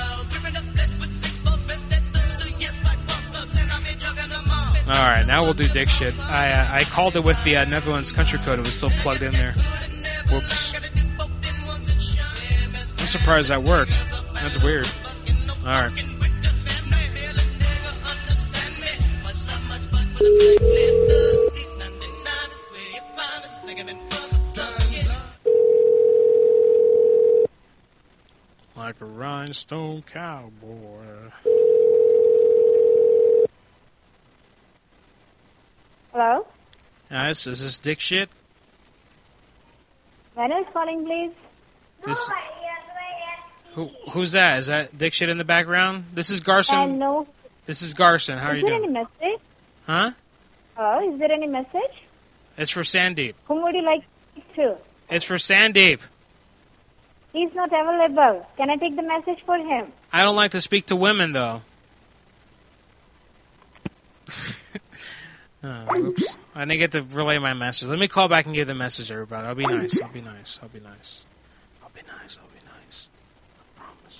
Alright, now we'll do dick shit. I called it with the Netherlands country code. It was still plugged in there. Whoops. I'm surprised that worked. That's weird. Alright. Like a rhinestone cowboy. Hello? Is this dick shit? When is calling, please? Who's that? Is that dick shit in the background? This is Garson. No. This is Garson. How are you doing? Is there any message? Huh? Is there any message? It's for Sandeep. Whom would you like to speak to? It's for Sandeep. He's not available. Can I take the message for him? I don't like to speak to women, though. Oops. I didn't get to relay my message. Let me call back and give the message, everybody. I'll be nice. I'll be nice. I'll be nice. I'll be nice. I'll be nice. I promise.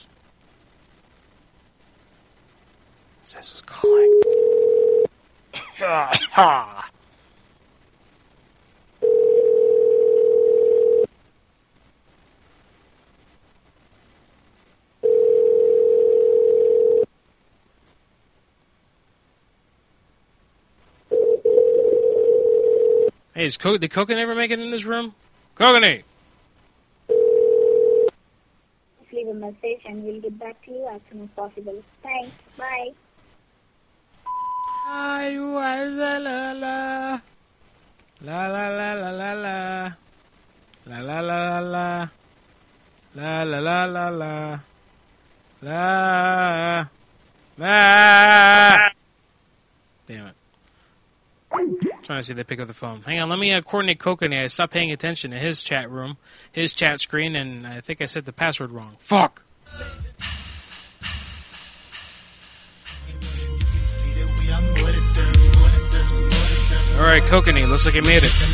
Says who's calling. Hey, did Kokan ever make it in this room? Kokani! Leave a message and we'll get back to you as soon as possible. Thanks. Bye. La la la la la la. La la la la la. La la la la la. La. La. Damn it. Trying to see if they pick up the phone. Hang on, let me coordinate Kokanee. I stopped paying attention to his chat room, his chat screen, and I think I set the password wrong. Fuck! Alright, Kokanee, looks like I made it.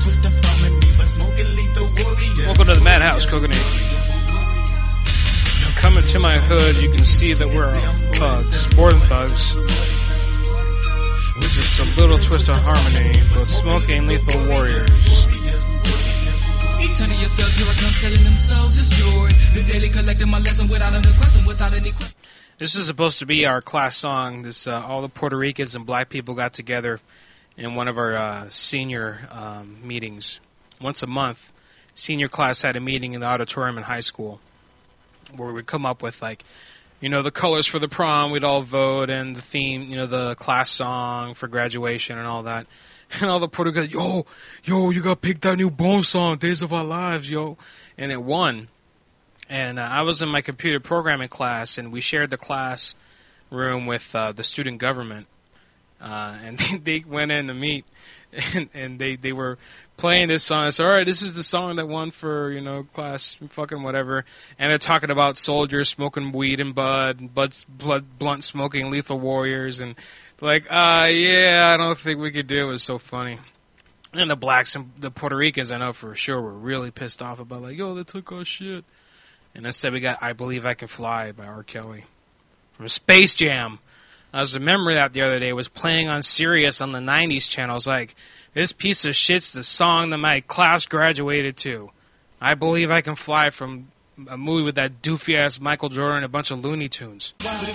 Welcome to the Madhouse, Kokanee. Coming to my hood, you can see that we're thugs, more than thugs. Just a little twist of harmony, but smoking lethal warriors. Each one of your thugs here come telling themselves it's yours. The daily collecting my lesson without any question, without any question. This is supposed to be our class song. This all the Puerto Ricans and black people got together in one of our senior meetings. Once a month, senior class had a meeting in the auditorium in high school where we would come up with, like, you know, the colors for the prom, we'd all vote, and the theme, you know, the class song for graduation and all that. And all the Puerto Ricans, yo, you got picked that new Bone song, Days of Our Lives, yo. And it won. And I was in my computer programming class, and we shared the class room with the student government. And they went in to meet, and they were playing this song. I said, all right, this is the song that won for, you know, class fucking whatever. And they're talking about soldiers smoking weed and blunt smoking lethal warriors. And like, yeah, I don't think we could do it. It was so funny. And the blacks and the Puerto Ricans, I know for sure, were really pissed off about, like, yo, they took our shit. And instead we got I Believe I Can Fly by R. Kelly from Space Jam. I was remembering that the other day. It was playing on Sirius on the 90s channel. I was like, this piece of shit's the song that my class graduated to. I Believe I Can Fly from a movie with that doofy-ass Michael Jordan and a bunch of Looney Tunes.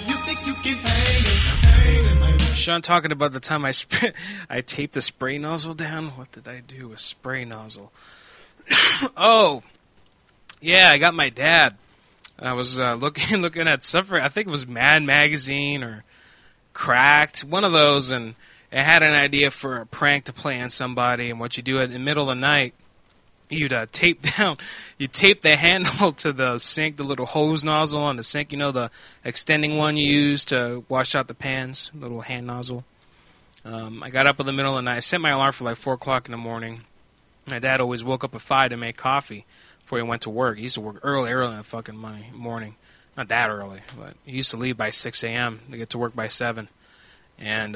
Sean talking about the time I taped the spray nozzle down. What did I do? A spray nozzle. Oh, yeah, I got my dad. I was looking at something. I think it was Mad Magazine or Cracked, one of those, and it had an idea for a prank to play on somebody. And what you do in the middle of the night, you'd tape the handle to the sink, the little hose nozzle on the sink, you know, the extending one you use to wash out the pans, little hand nozzle. I got up in the middle of the night. I set my alarm for like 4 o'clock in the morning. My dad always woke up at 5 to make coffee before he went to work. He used to work early in the fucking morning. Not that early, but he used to leave by 6 a.m. to get to work by 7. And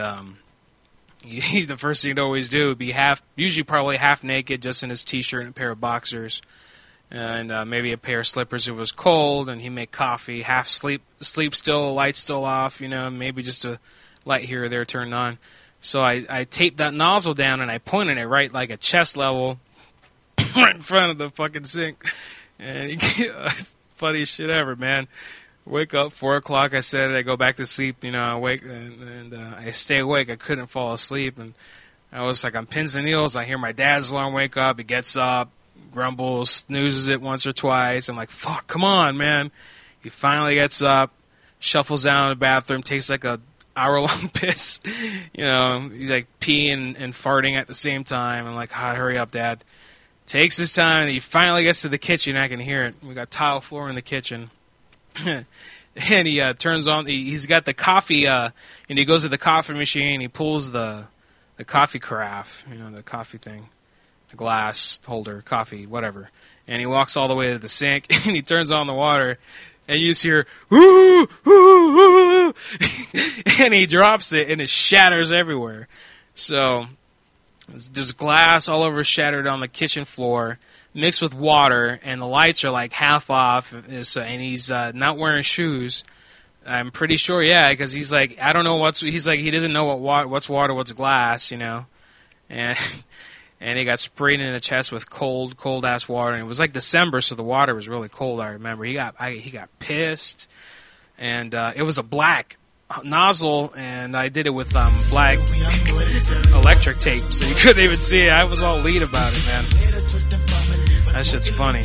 the first thing he'd always do would be usually probably half naked, just in his t-shirt and a pair of boxers, and maybe a pair of slippers if it was cold, and he'd make coffee, half sleep still, light still off, you know, maybe just a light here or there turned on. So I taped that nozzle down, and I pointed it right like a chest level right in front of the fucking sink. And funniest shit ever, man. Wake up 4 o'clock. I said I go back to sleep. You know, I wake and I stay awake. I couldn't fall asleep, and I was like on pins and needles. I hear my dad's alarm wake up. He gets up, grumbles, snoozes it once or twice. I'm like, fuck, come on, man. He finally gets up, shuffles down to the bathroom, takes like a hour-long piss. You know, he's like peeing and farting at the same time. I'm like, hurry up, Dad. Takes his time, and he finally gets to the kitchen. I can hear it. We got tile floor in the kitchen. And he turns on, he's got the coffee, and he goes to the coffee machine, he pulls the coffee carafe, you know, the coffee thing, the glass holder, coffee, whatever. And he walks all the way to the sink, and he turns on the water, and you just hear, ooh, ooh, ooh, and he drops it, and it shatters everywhere. So there's glass all over shattered on the kitchen floor, mixed with water, and the lights are like half off, and he's not wearing shoes. I'm pretty sure, yeah, because he's like, I don't know he doesn't know what's water, what's glass, you know, and he got sprayed in the chest with cold ass water, and it was like December, so the water was really cold. I remember he got pissed, and it was a black nozzle, and I did it with black electric tape, so you couldn't even see it. I was all lead about it, man. That shit's funny.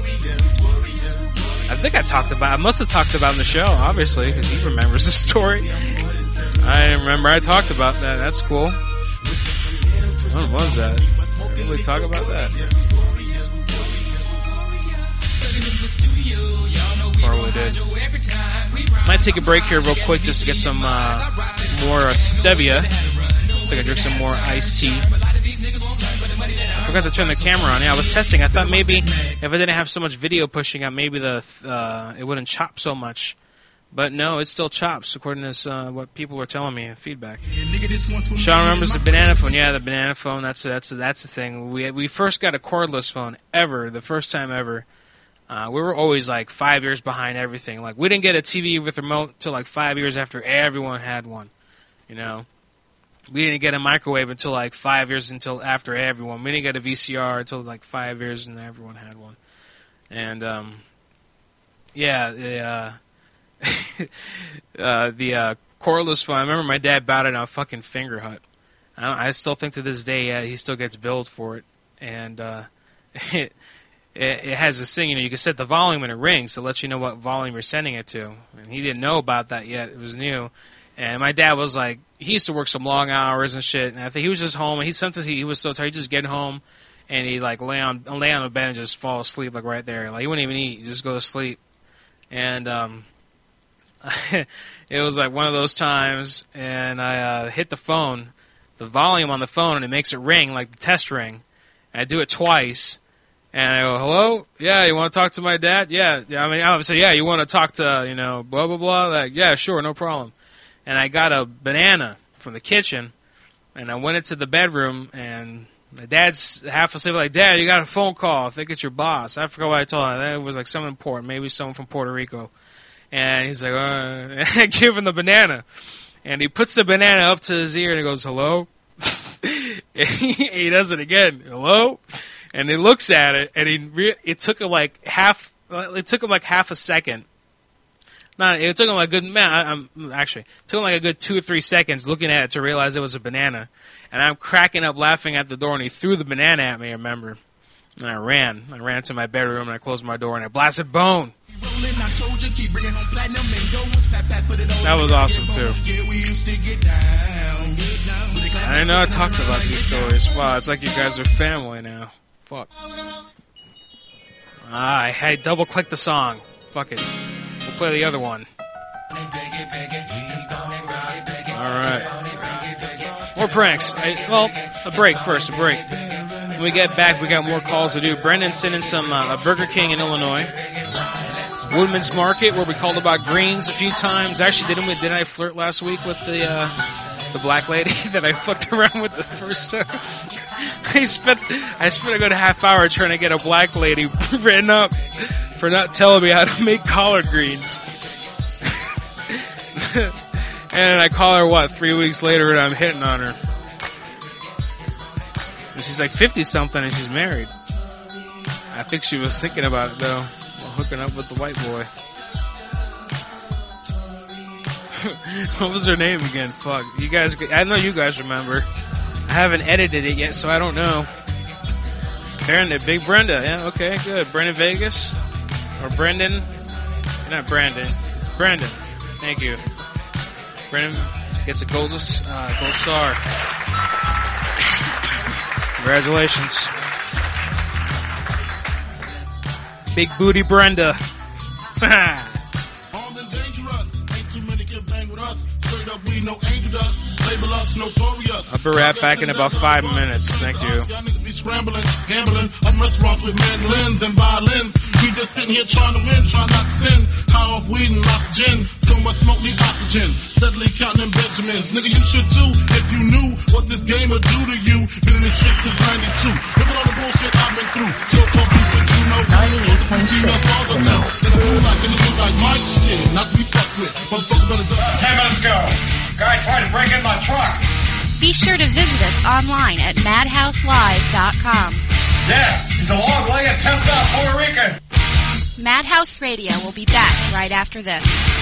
I think I must have talked about it in the show, obviously, because he remembers the story. I remember I talked about that. That's cool. When was that? Didn't we talk about that? Or we did. Might take a break here real quick just to get some more stevia, so I can drink some more iced tea. I forgot to turn the camera on. Yeah, I was testing. I thought maybe if I didn't have so much video pushing out, maybe it wouldn't chop so much. But no, it still chops, according to what people were telling me in feedback. Sean remembers the banana phone. Yeah, the banana phone. That's the thing. We first got a cordless phone ever, the first time ever. We were always like 5 years behind everything. Like we didn't get a TV with remote till like 5 years after everyone had one. You know, we didn't get a microwave until like 5 years after everyone. We didn't get a VCR until like 5 years and everyone had one. And the cordless phone. I remember my dad bought it on a fucking Finger Hut. I still think to this day, he still gets billed for it. And it has this thing, you can set the volume and it rings to let you know what volume you're sending it to. And he didn't know about that yet. It was new. And my dad was like, he used to work some long hours and shit. And I think he was just home. And sometimes he was so tired, he'd just get home and he'd like lay on the bed and just fall asleep like right there. Like he wouldn't even eat. He'd just go to sleep. And it was like one of those times, and I hit the volume on the phone, and it makes it ring like the test ring. And I do it twice. And I go, hello? Yeah, you want to talk to my dad? Yeah. I mean, I would say, yeah, you want to talk to, blah, blah, blah? Like, yeah, sure, no problem. And I got a banana from the kitchen, and I went into the bedroom, and my dad's half asleep, like, Dad, you got a phone call. I think it's your boss. I forgot what I told him. It was like something important, maybe someone from Puerto Rico. And he's like, and I give him the banana. And he puts the banana up to his ear, and he goes, hello? And he does it again, hello? And he looks at it, and it took him like half a second. It took him like a good 2 or 3 seconds looking at it to realize it was a banana. And I'm cracking up laughing at the door, and he threw the banana at me, I remember. And I ran to my bedroom, and I closed my door, and I blasted Bone. That was awesome, too. I didn't know I talked about these stories. Wow, it's like you guys are family now. Fuck. I double-clicked the song. Fuck it. We'll play the other one. Alright. More pranks. A break first, a break. When we get back, we got more calls to do. Brendan's sending some Burger King in Illinois. Woodman's Market, where we called about greens a few times. Actually, didn't I flirt last week with the black lady that I fucked around with the first time? I spent a good half hour trying to get a black lady written up for not telling me how to make collard greens. And I call her, 3 weeks later, and I'm hitting on her. And she's like 50-something, and she's married. I think she was thinking about it, though, hooking up with the white boy. What was her name again? Fuck. You guys, I know you guys remember. I haven't edited it yet, so I don't know. Big Brenda. Yeah, okay, good. Brendan Vegas? Or Brendan? Not Brandon. It's Brendan. Thank you. Brendan gets a gold star. Congratulations. Big booty Brenda. I'll be right back in about 5 minutes. Thank you. Scrambling, gambling, I'm restaurants with mandolins and violins. We just sitting here trying to win, trying not to sin. High off weed and lots of gin. So much smoke need oxygen. Steadily counting Benjamins. Nigga, you should too if you knew what this game would do to you. Been in this shit since 92. Look at all the bullshit I've been through. So-called people, you know. 98.6. No. Then I move like in the look like Mike shit. Not to be fucked with. Motherfucker better do 10 minutes ago, guy tried to break in my truck. Be sure to visit us online at madhouselive.com. Yeah, he's a long way at 10th Puerto Rican. Madhouse Radio will be back right after this.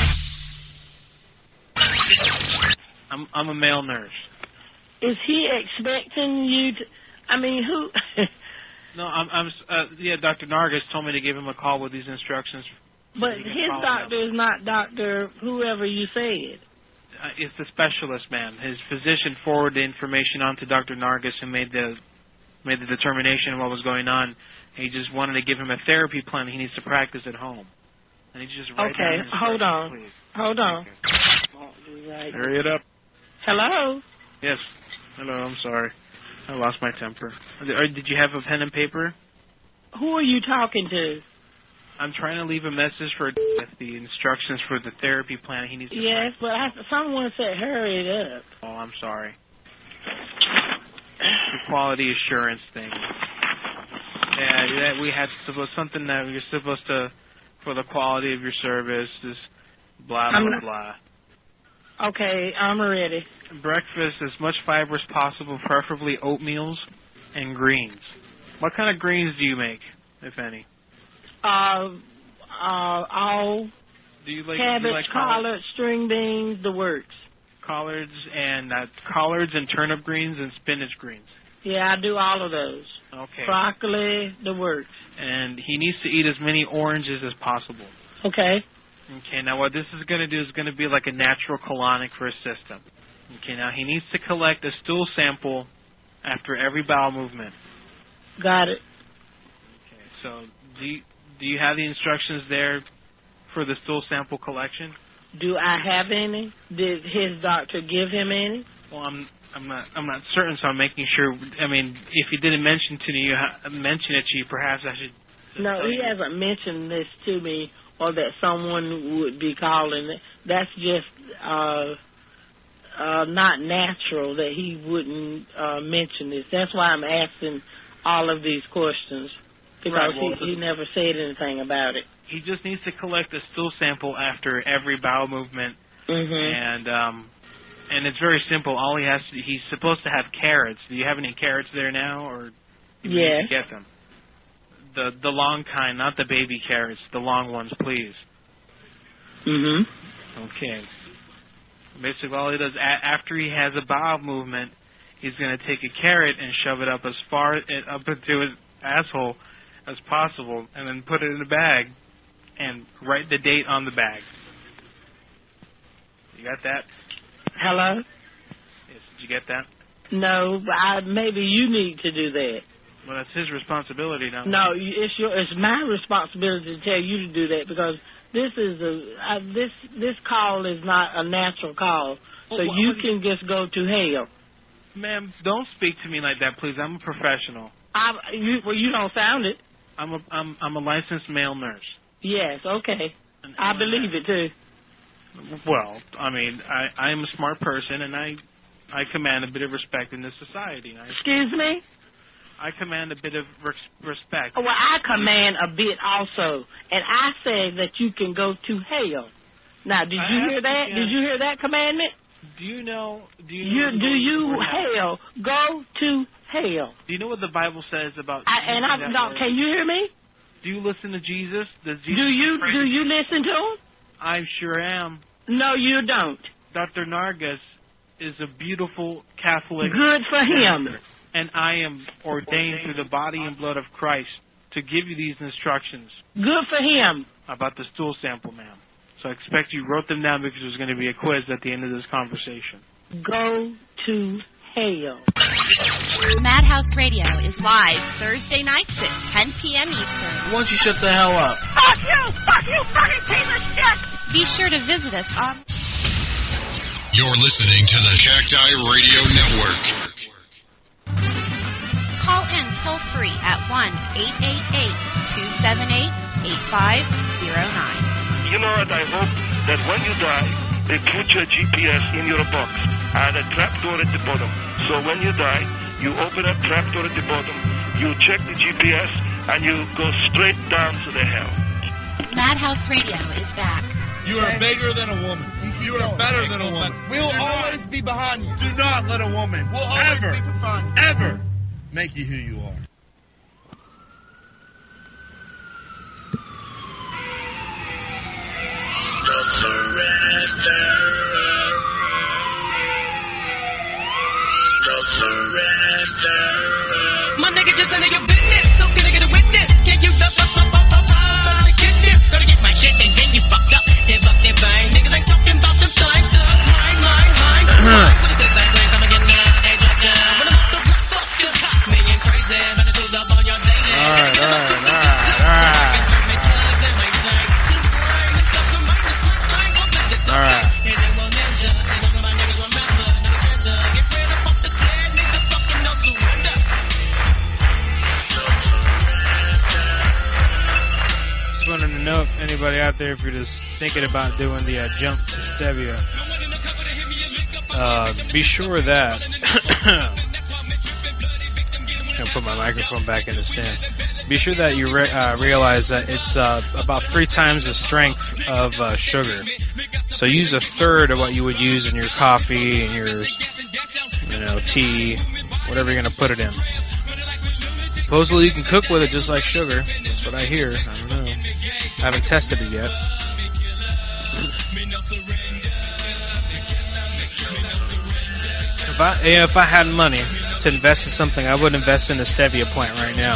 I'm a male nurse. Is he expecting you to... I mean, who... No, yeah, Dr. Nargis told me to give him a call with these instructions. But his doctor is not Dr. whoever you said. It's the specialist, man. His physician forwarded the information on to Dr. Nargis, who made the made the determination of what was going on. He just wanted to give him a therapy plan he needs to practice at home. And he just write down his hold on. please. Hold on. Hurry it up. Hello? Yes. Hello, I'm sorry. I lost my temper. Did you have a pen and paper? Who are you talking to? I'm trying to leave a message for the instructions for the therapy plan he needs to Yes, but someone said hurry it up. Oh, I'm sorry. The quality assurance thing. Yeah, we had something that we were supposed to, for the quality of your service, just blah, blah, blah. Okay, I'm ready. Breakfast, as much fiber as possible, preferably oatmeals and greens. What kind of greens do you make, if any? All do you like, cabbage, collards, string beans, the works. Collards and turnip greens and spinach greens. Yeah, I do all of those. Okay. Broccoli, the works. And he needs to eat as many oranges as possible. Okay. Okay, now what this is going to do is going to be like a natural colonic for his system. Okay, now he needs to collect a stool sample after every bowel movement. Got it. Okay, so do you have the instructions there for the stool sample collection? Do I have any? Did his doctor give him any? Well, I'm not certain, so I'm making sure. I mean, if he didn't mention it to you, perhaps I should. No, he hasn't mentioned this to me, or that someone would be calling. That's just not natural that he wouldn't mention this. That's why I'm asking all of these questions, because he never said anything about it. He just needs to collect a stool sample after every bowel movement, and it's very simple. All he's supposed to have carrots. Do you have any carrots there now, or do you need to get them? The long kind, not the baby carrots. The long ones, please. Okay. Basically, all he does after he has a bowel movement, he's going to take a carrot and shove it up as far up into his asshole as possible, and then put it in a bag and write the date on the bag. You got that? Hello? Yes, did you get that? No, but maybe you need to do that. Well, that's his responsibility now. No, it's my responsibility to tell you to do that, because this is this call is not a natural call, so you can just go to hell. Ma'am, don't speak to me like that, please. I'm a professional. You don't sound it. I'm a licensed male nurse. Yes, okay. I believe it too. Well, I mean, I'm a smart person, and I command a bit of respect in this society. Excuse me? I command a bit of respect. Well, I command a bit also, and I say that you can go to hell. Now, did you hear that? Did you hear that commandment? Do you know hell, go to hell. Do you know what the Bible says about? Can you hear me? Do you listen to Jesus? Does Jesus do you listen to him? I sure am. No, you don't. Dr. Nargis is a beautiful Catholic. Good for him. And I am ordained through the body and blood of Christ to give you these instructions. Good for him. About the stool sample, ma'am. So I expect you wrote them down, because there's going to be a quiz at the end of this conversation. Go to hell. Madhouse Radio is live Thursday nights at 10 p.m. Eastern. Why don't you shut the hell up? Fuck you, fucking piece of shit! Be sure to visit us on... You're listening to the Cacti Radio Network. Call in toll-free at 1-888-278-8509. You know what, I hope that when you die, they put your GPS in your box and a trapdoor at the bottom. So when you die, you open up trapdoor at the bottom, you check the GPS, and you go straight down to the hell. Madhouse Radio is back. You are bigger than a woman. You are better than a woman. We'll always be behind you. Do not let a woman ever make you who you are. Don't surrender. Don't surrender. My nigga just none of your business, so can I get a witness? Can you love us up? Get this, gotta get my shit and then you fucked up. They buck their bang. Niggas ain't talking about them same stuff. Mine. What is this? I'ma get down, they drop down. When I'm off the block, fuck your cops, million crazy. note, anybody out there, if you're just thinking about doing the jump to stevia, be sure that I'm gonna put my microphone back in the stand. Be sure that you realize that it's about 3 times the strength of sugar. So use a third of what you would use in your coffee and your, tea, whatever you're gonna put it in. Supposedly you can cook with it just like sugar. That's what I hear. I don't know. I haven't tested it yet. If I had money to invest in something, I would invest in a stevia plant right now.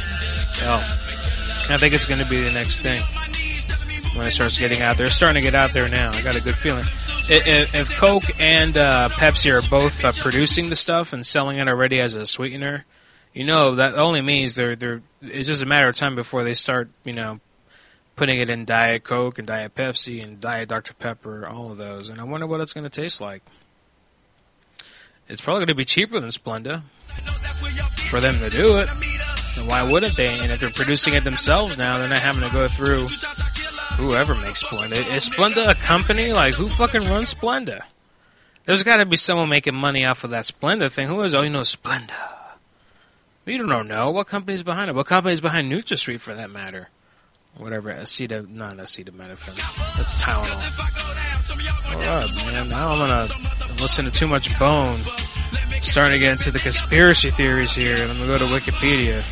I think it's going to be the next thing when it starts getting out there. It's starting to get out there now. I got a good feeling. If Coke and Pepsi are both producing the stuff and selling it already as a sweetener, that only means it's just a matter of time before they start, putting it in Diet Coke and Diet Pepsi and Diet Dr. Pepper, all of those. And I wonder what it's going to taste like. It's probably going to be cheaper than Splenda for them to do it. And why wouldn't they? And if they're producing it themselves now, they're not having to go through whoever makes Splenda. Is Splenda a company? Like, who fucking runs Splenda? There's got to be someone making money off of that Splenda thing. Who is? Oh, Splenda. You don't know. What company's behind it? What company's behind NutraSweet, for that matter? Whatever. Not acetaminophen. That's Tylenol. Alright, man. Now I'm going to listen to too much Bone. Starting to get into the conspiracy theories here. Let me go to Wikipedia.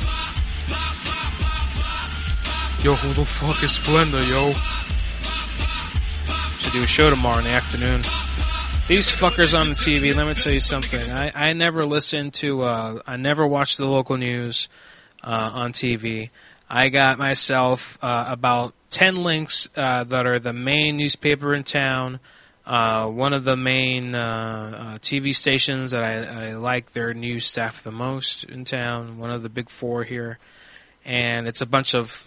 Yo, who the fuck is Splenda, yo? Should do a show tomorrow in the afternoon. These fuckers on the TV, let me tell you something. I never listen to, I never watch the local news on TV. I got myself about 10 links that are the main newspaper in town, one of the main TV stations that I like their news staff the most in town, one of the big 4 here, and it's a bunch of,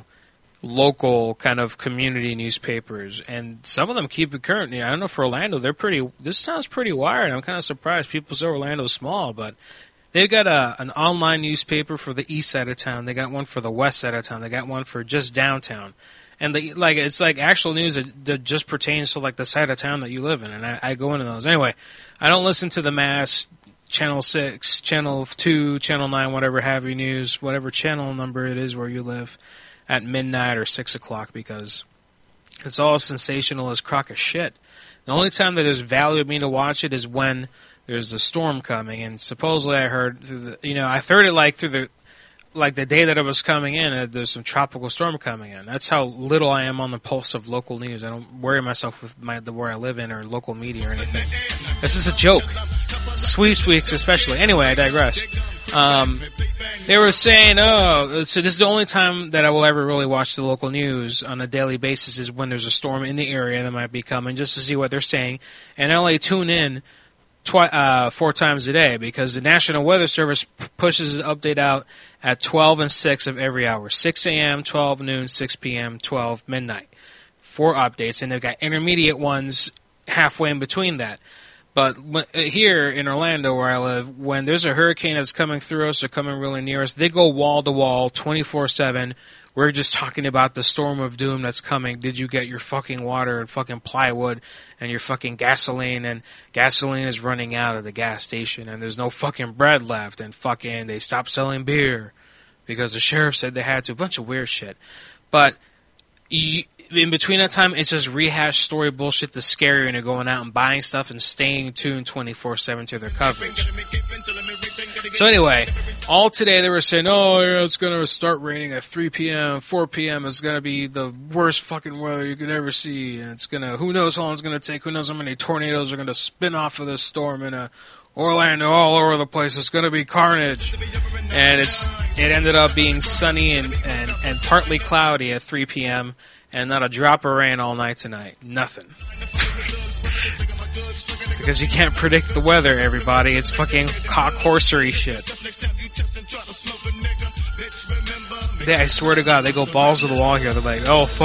local kind of community newspapers, and some of them keep it current. I don't know, for Orlando, this town's pretty wired. I'm kind of surprised. People say Orlando's small, but they've got an online newspaper for the east side of town. They got one for the west side of town. They got one for just downtown. And it's like actual news that just pertains to like the side of town that you live in. And I go into those. Anyway, I don't listen to the mass Channel 6, Channel 2, Channel 9, whatever have you news, whatever channel number it is where you live at midnight or 6 o'clock, because it's all sensational as crock of shit. The only time that there's value of me to watch it is when there's a storm coming, and supposedly I heard I heard it through the day that it was coming in, there's some tropical storm coming in. That's how little I am on the pulse of local news. I don't worry myself with where I live in or local media or anything. This is a joke. Sweeps weeks especially. Anyway, I digress. They were saying, so this is the only time that I will ever really watch the local news on a daily basis is when there's a storm in the area that might be coming, just to see what they're saying. And LA tune in 4 times a day, because the National Weather Service pushes an update out at 12 and 6 of every hour. 6 a.m., 12 noon, 6 p.m., 12 midnight. 4 updates, and they've got intermediate ones halfway in between that. But here in Orlando, where I live, when there's a hurricane that's coming through us or coming really near us, they go wall-to-wall, 24/7. We're just talking about the storm of doom that's coming. Did you get your fucking water and fucking plywood and your fucking gasoline? And gasoline is running out at the gas station, and there's no fucking bread left, and fucking they stopped selling beer because the sheriff said they had to. A bunch of weird shit. But in between that time, it's just rehashed story bullshit to scare you into going out and buying stuff and staying tuned 24/7 to their coverage. So anyway, all today they were saying, it's going to start raining at 3 p.m., 4 p.m. It's going to be the worst fucking weather you could ever see. And it's going to, who knows how long it's going to take, who knows how many tornadoes are going to spin off of this storm in Orlando, all over the place. It's going to be carnage. And it ended up being sunny and partly cloudy at 3 p.m., and not a drop of rain all night tonight. Nothing. It's because you can't predict the weather, everybody. It's fucking cock horsery shit. I swear to God, they go balls to the wall here. They're like,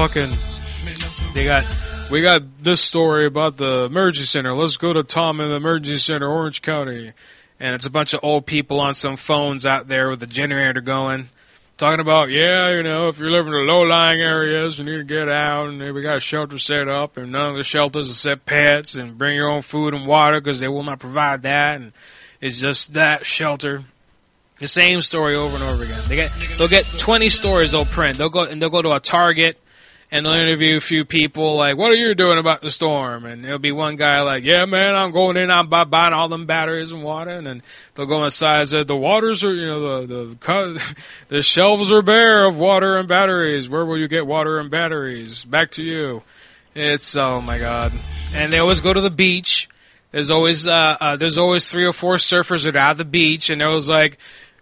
we got this story about the emergency center. Let's go to Tom in the emergency center, Orange County. And it's a bunch of old people on some phones out there with the generator going, talking about, if you're living in low-lying areas, you need to get out, and we got a shelter set up, and none of the shelters accept pets, and bring your own food and water because they will not provide that, and it's just that shelter. The same story over and over again. They'll get 20 stories they'll print. They'll go to a Target, and they'll interview a few people like, what are you doing about the storm? And there'll be one guy like, yeah, man, I'm going in, I'm buying all them batteries and water. And then they'll go inside and say, the waters are, the shelves are bare of water and batteries. Where will you get water and batteries? Back to you. It's, oh my God. And they always go to the beach. There's always 3 or 4 surfers that are at the beach, and there was like,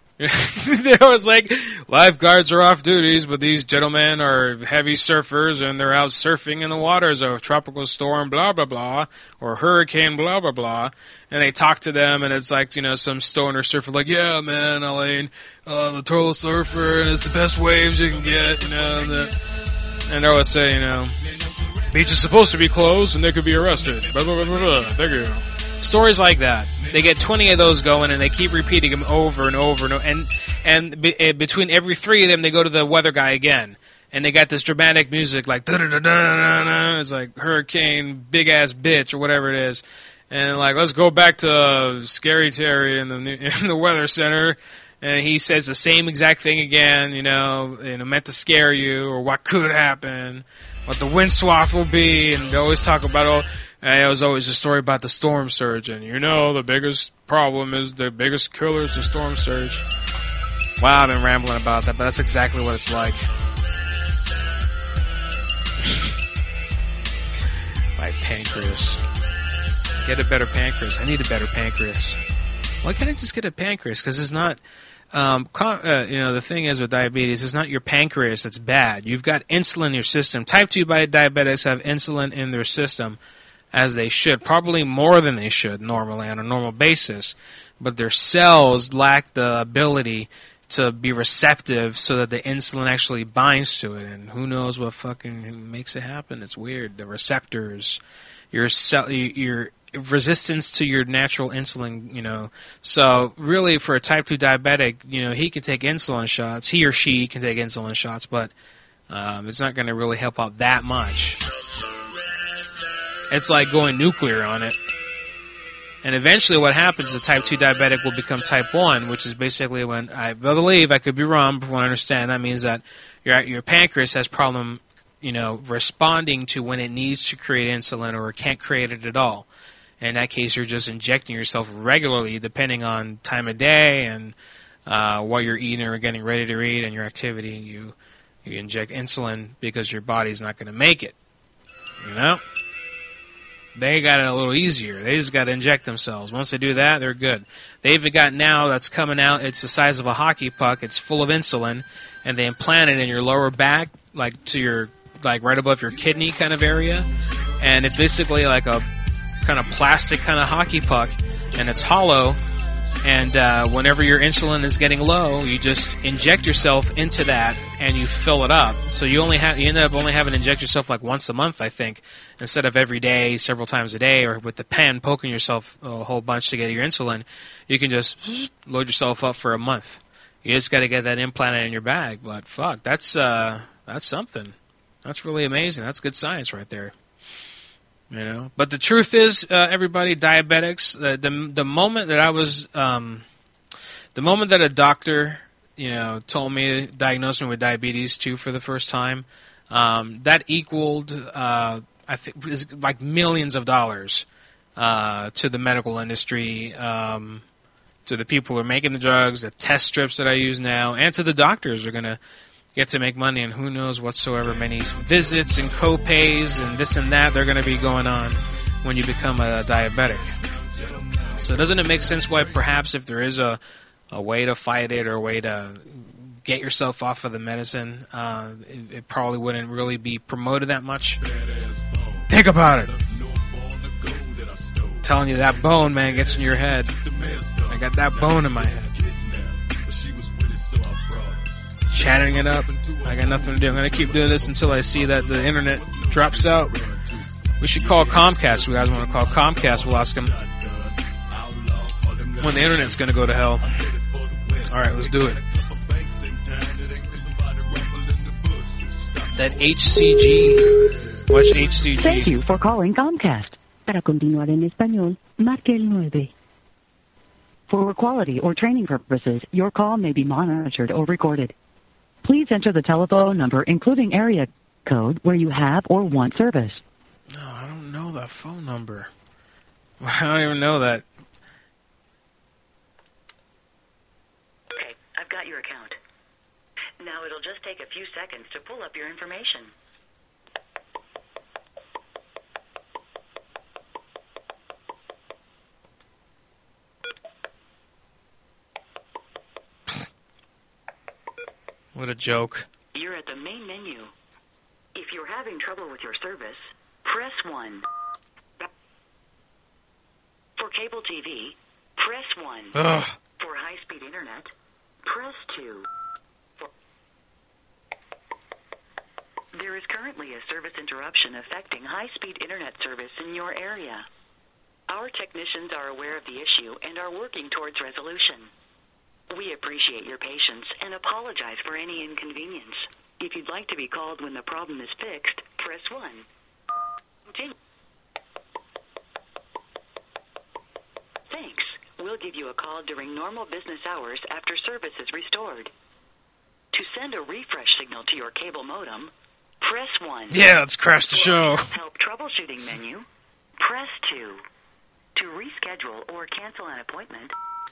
lifeguards are off duties, but these gentlemen are heavy surfers, and they're out surfing in the waters of tropical storm, blah, blah, blah, or hurricane, blah, blah, blah. And they talk to them, and it's like, some stoner surfer, like, yeah, man, Elaine, the turtle surfer, and it's the best waves you can get, and they always say, beach is supposed to be closed, and they could be arrested, blah, blah, blah, blah, blah. Thank you. Stories like that. They get 20 of those going, and they keep repeating them over and over and over. And between every 3 of them, they go to the weather guy again. And they got this dramatic music like da-da-da-da-da-da. It's like hurricane, big ass bitch, or whatever it is. And like, let's go back to Scary Terry in the weather center. And he says the same exact thing again, meant to scare you, or what could happen, what the wind swath will be, and they always talk about And it was always a story about the storm surge, and the biggest problem is the biggest killer is the storm surge. Wow, I've been rambling about that, but that's exactly what it's like. My pancreas. Get a better pancreas. I need a better pancreas. Why can't I just get a pancreas? Because it's not, the thing is with diabetes, it's not your pancreas that's bad. You've got insulin in your system. Type 2 diabetics have insulin in their system, as they should, probably more than they should normally on a normal basis, but their cells lack the ability to be receptive so that the insulin actually binds to it, and who knows what fucking makes it happen. It's weird. The receptors, your resistance to your natural insulin, So really for a type 2 diabetic, he can take insulin shots, he or she can take insulin shots, but it's not going to really help out that much. It's like going nuclear on it. And eventually what happens is a type 2 diabetic will become type 1, which is basically when, I believe, I could be wrong, but when I understand, that means that your pancreas has problem, responding to when it needs to create insulin or it can't create it at all. In that case, you're just injecting yourself regularly depending on time of day and what you're eating or getting ready to eat and your activity. You inject insulin because your body's not going to make it, They got it a little easier. They just got to inject themselves. Once they do that, they're good. They even got now that's coming out. It's the size of a hockey puck. It's full of insulin, and they implant it in your lower back, like right above your kidney kind of area. And it's basically like a kind of plastic kind of hockey puck, and it's hollow. And whenever your insulin is getting low, you just inject yourself into that, and you fill it up. So you end up only having to inject yourself like once a month, I think, instead of every day, several times a day, or with the pen poking yourself a whole bunch to get your insulin. You can just load yourself up for a month. You just got to get that implanted in your bag. But fuck, that's something. That's really amazing. That's good science right there. But the truth is, everybody, diabetics, the moment that the moment that a doctor, told me, diagnosed me with diabetes 2 for the first time, that equaled, I think, is like millions of dollars, to the medical industry, to the people who are making the drugs, the test strips that I use now, and to the doctors who are going to get to make money, and who knows whatsoever many visits and co-pays and this and that they're going to be going on when you become a diabetic. So doesn't it make sense why perhaps if there is a way to fight it or a way to get yourself off of the medicine, it probably wouldn't really be promoted that much? Think about it. I'm telling you, that bone, man, gets in your head. I got that bone in my head. Chatting it up. I got nothing to do. I'm going to keep doing this until I see that the internet drops out. We should call Comcast. You guys want to call Comcast? We'll ask them when the internet's going to go to hell. Alright, let's do it. That HCG. Watch HCG. Thank you for calling Comcast. Para continuar en español, marque el 9. For quality or training purposes, your call may be monitored or recorded. Please enter the telephone number, including area code, where you have or want service. No, I don't know that phone number. I don't even know that. Okay, I've got your account. Now it'll just take a few seconds to pull up your information. What a joke. You're at the main menu. If you're having trouble with your service, press 1. For cable TV, press 1. Ugh. For high-speed internet, press 2. There is currently a service interruption affecting high-speed internet service in your area. Our technicians are aware of the issue and are working towards resolution. We appreciate your patience and apologize for any inconvenience. If you'd like to be called when the problem is fixed, press 1. Continue. Thanks. We'll give you a call during normal business hours after service is restored. To send a refresh signal to your cable modem, press 1. Yeah, let's crash the show. Help troubleshooting menu, press 2. To reschedule or cancel an appointment,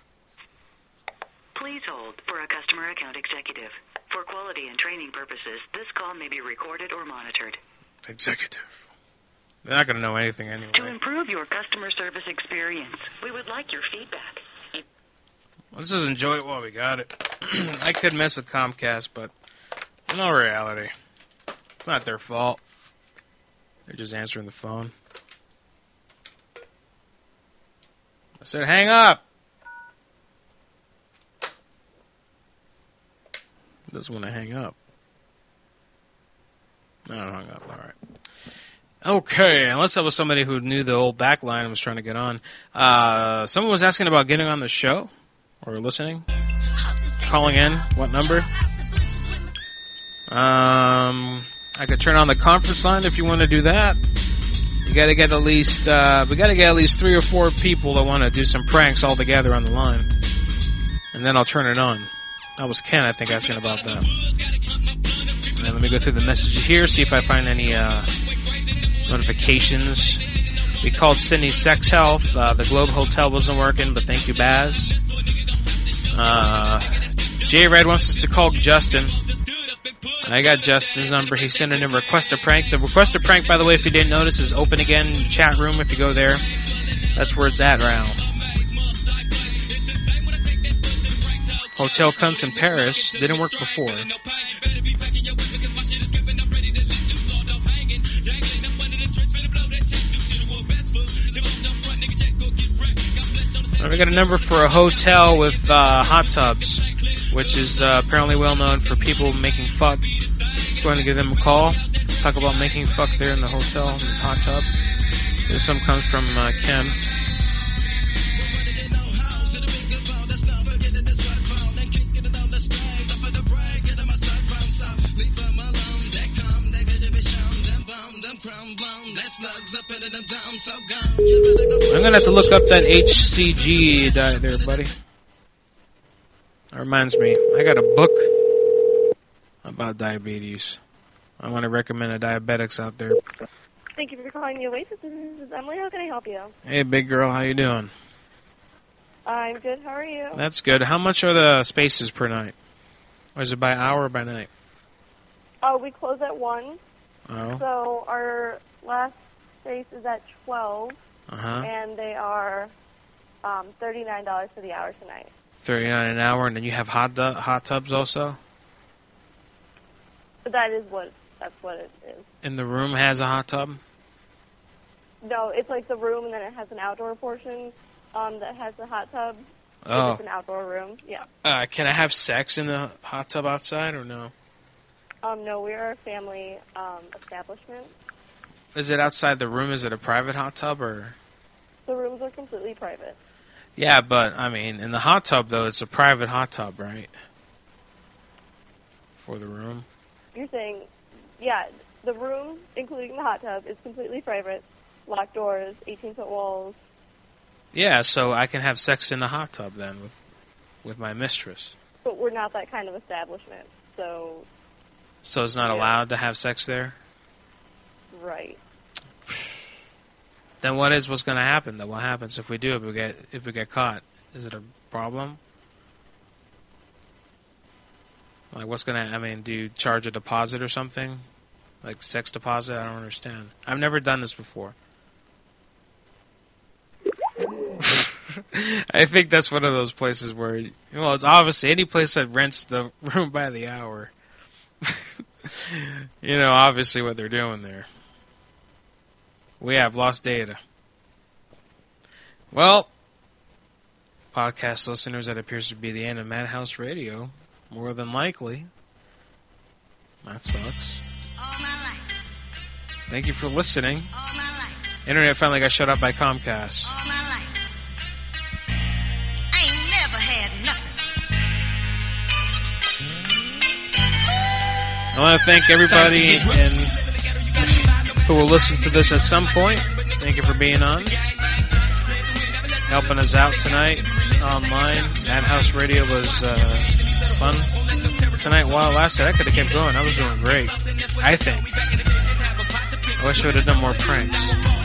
please hold for a customer account executive. For quality and training purposes, this call may be recorded or monitored. Executive. They're not going to know anything anyway. To improve your customer service experience, we would like your feedback. Let's just enjoy it while we got it. I could mess with Comcast, but in all reality, it's not their fault. They're just answering the phone. I said, hang up. Doesn't want to hang up. No, hung up. All right. Okay, unless that was somebody who knew the old back line and was trying to get on. Someone was asking about getting on the show or listening. Calling in. What number? I could turn on the conference line if you want to do that. You got to get at least we got to get at least 3 or 4 people that want to do some pranks all together on the line, and then I'll turn it on. That was Ken, I think, asking about that. And then let me go through the messages here, see if I find any notifications. We called Sydney Sex Health. The Globe Hotel wasn't working, but thank you, Baz. J Red wants us to call Justin. I got Justin's number. He sent in a request a prank. The request a prank, by the way, if you didn't notice, is open again. Chat room, if you go there. That's where it's at now. Hotel Cunts in Paris didn't work before. We got a number for a hotel with hot tubs, which is apparently well known for people making fuck. Let's go ahead and give them a call. Let's talk about making fuck there in the hotel, in the hot tub. This one comes from Ken. I'm going to have to look up that HCG diet there, buddy. That reminds me, I got a book about diabetes. I want to recommend to diabetics out there. Thank you for calling the Oasis. This is Emily. How can I help you? Hey, big girl, how you doing? I'm good. How are you? That's good. How much are the spaces per night? Or is it by hour or by night? We close at 1. Oh. So our last space is at 12. And they are $39 for the hour tonight. $39 an hour, and then you have hot tubs also? But that's what it is. And the room has a hot tub? No, it's like the room, and then it has an outdoor portion that has the hot tub. Oh. It's an outdoor room, yeah. Can I have sex in the hot tub outside, or no? No, we are a family establishment. Is it outside the room? Is it a private hot tub, or? The rooms are completely private. Yeah, but, I mean, in the hot tub, though, it's a private hot tub, right? For the room. you're saying, yeah, the room, including the hot tub, is completely private. Locked doors, 18-foot walls. Yeah, so I can have sex in the hot tub then with my mistress. But we're not that kind of establishment, so... So it's not allowed to have sex there? Right. Then what's going to happen? Then what happens if we do? If we get caught? Is it a problem? Like, what's going to... I mean, do you charge a deposit or something? Like sex deposit? I don't understand. I've never done this before. I think that's one of those places where, well, it's obviously any place that rents the room by the hour. You know, obviously what they're doing there. We have lost data. Well, podcast listeners, that appears to be the end of Madhouse Radio. More than likely. That sucks. Thank you for listening. Internet finally got shut off by Comcast. I want to thank everybody who will listen to this at some point. Thank you for being on, helping us out tonight online. Madhouse Radio was fun tonight while it lasted. I could have kept going. I was doing great, I think. I wish I would have done more pranks.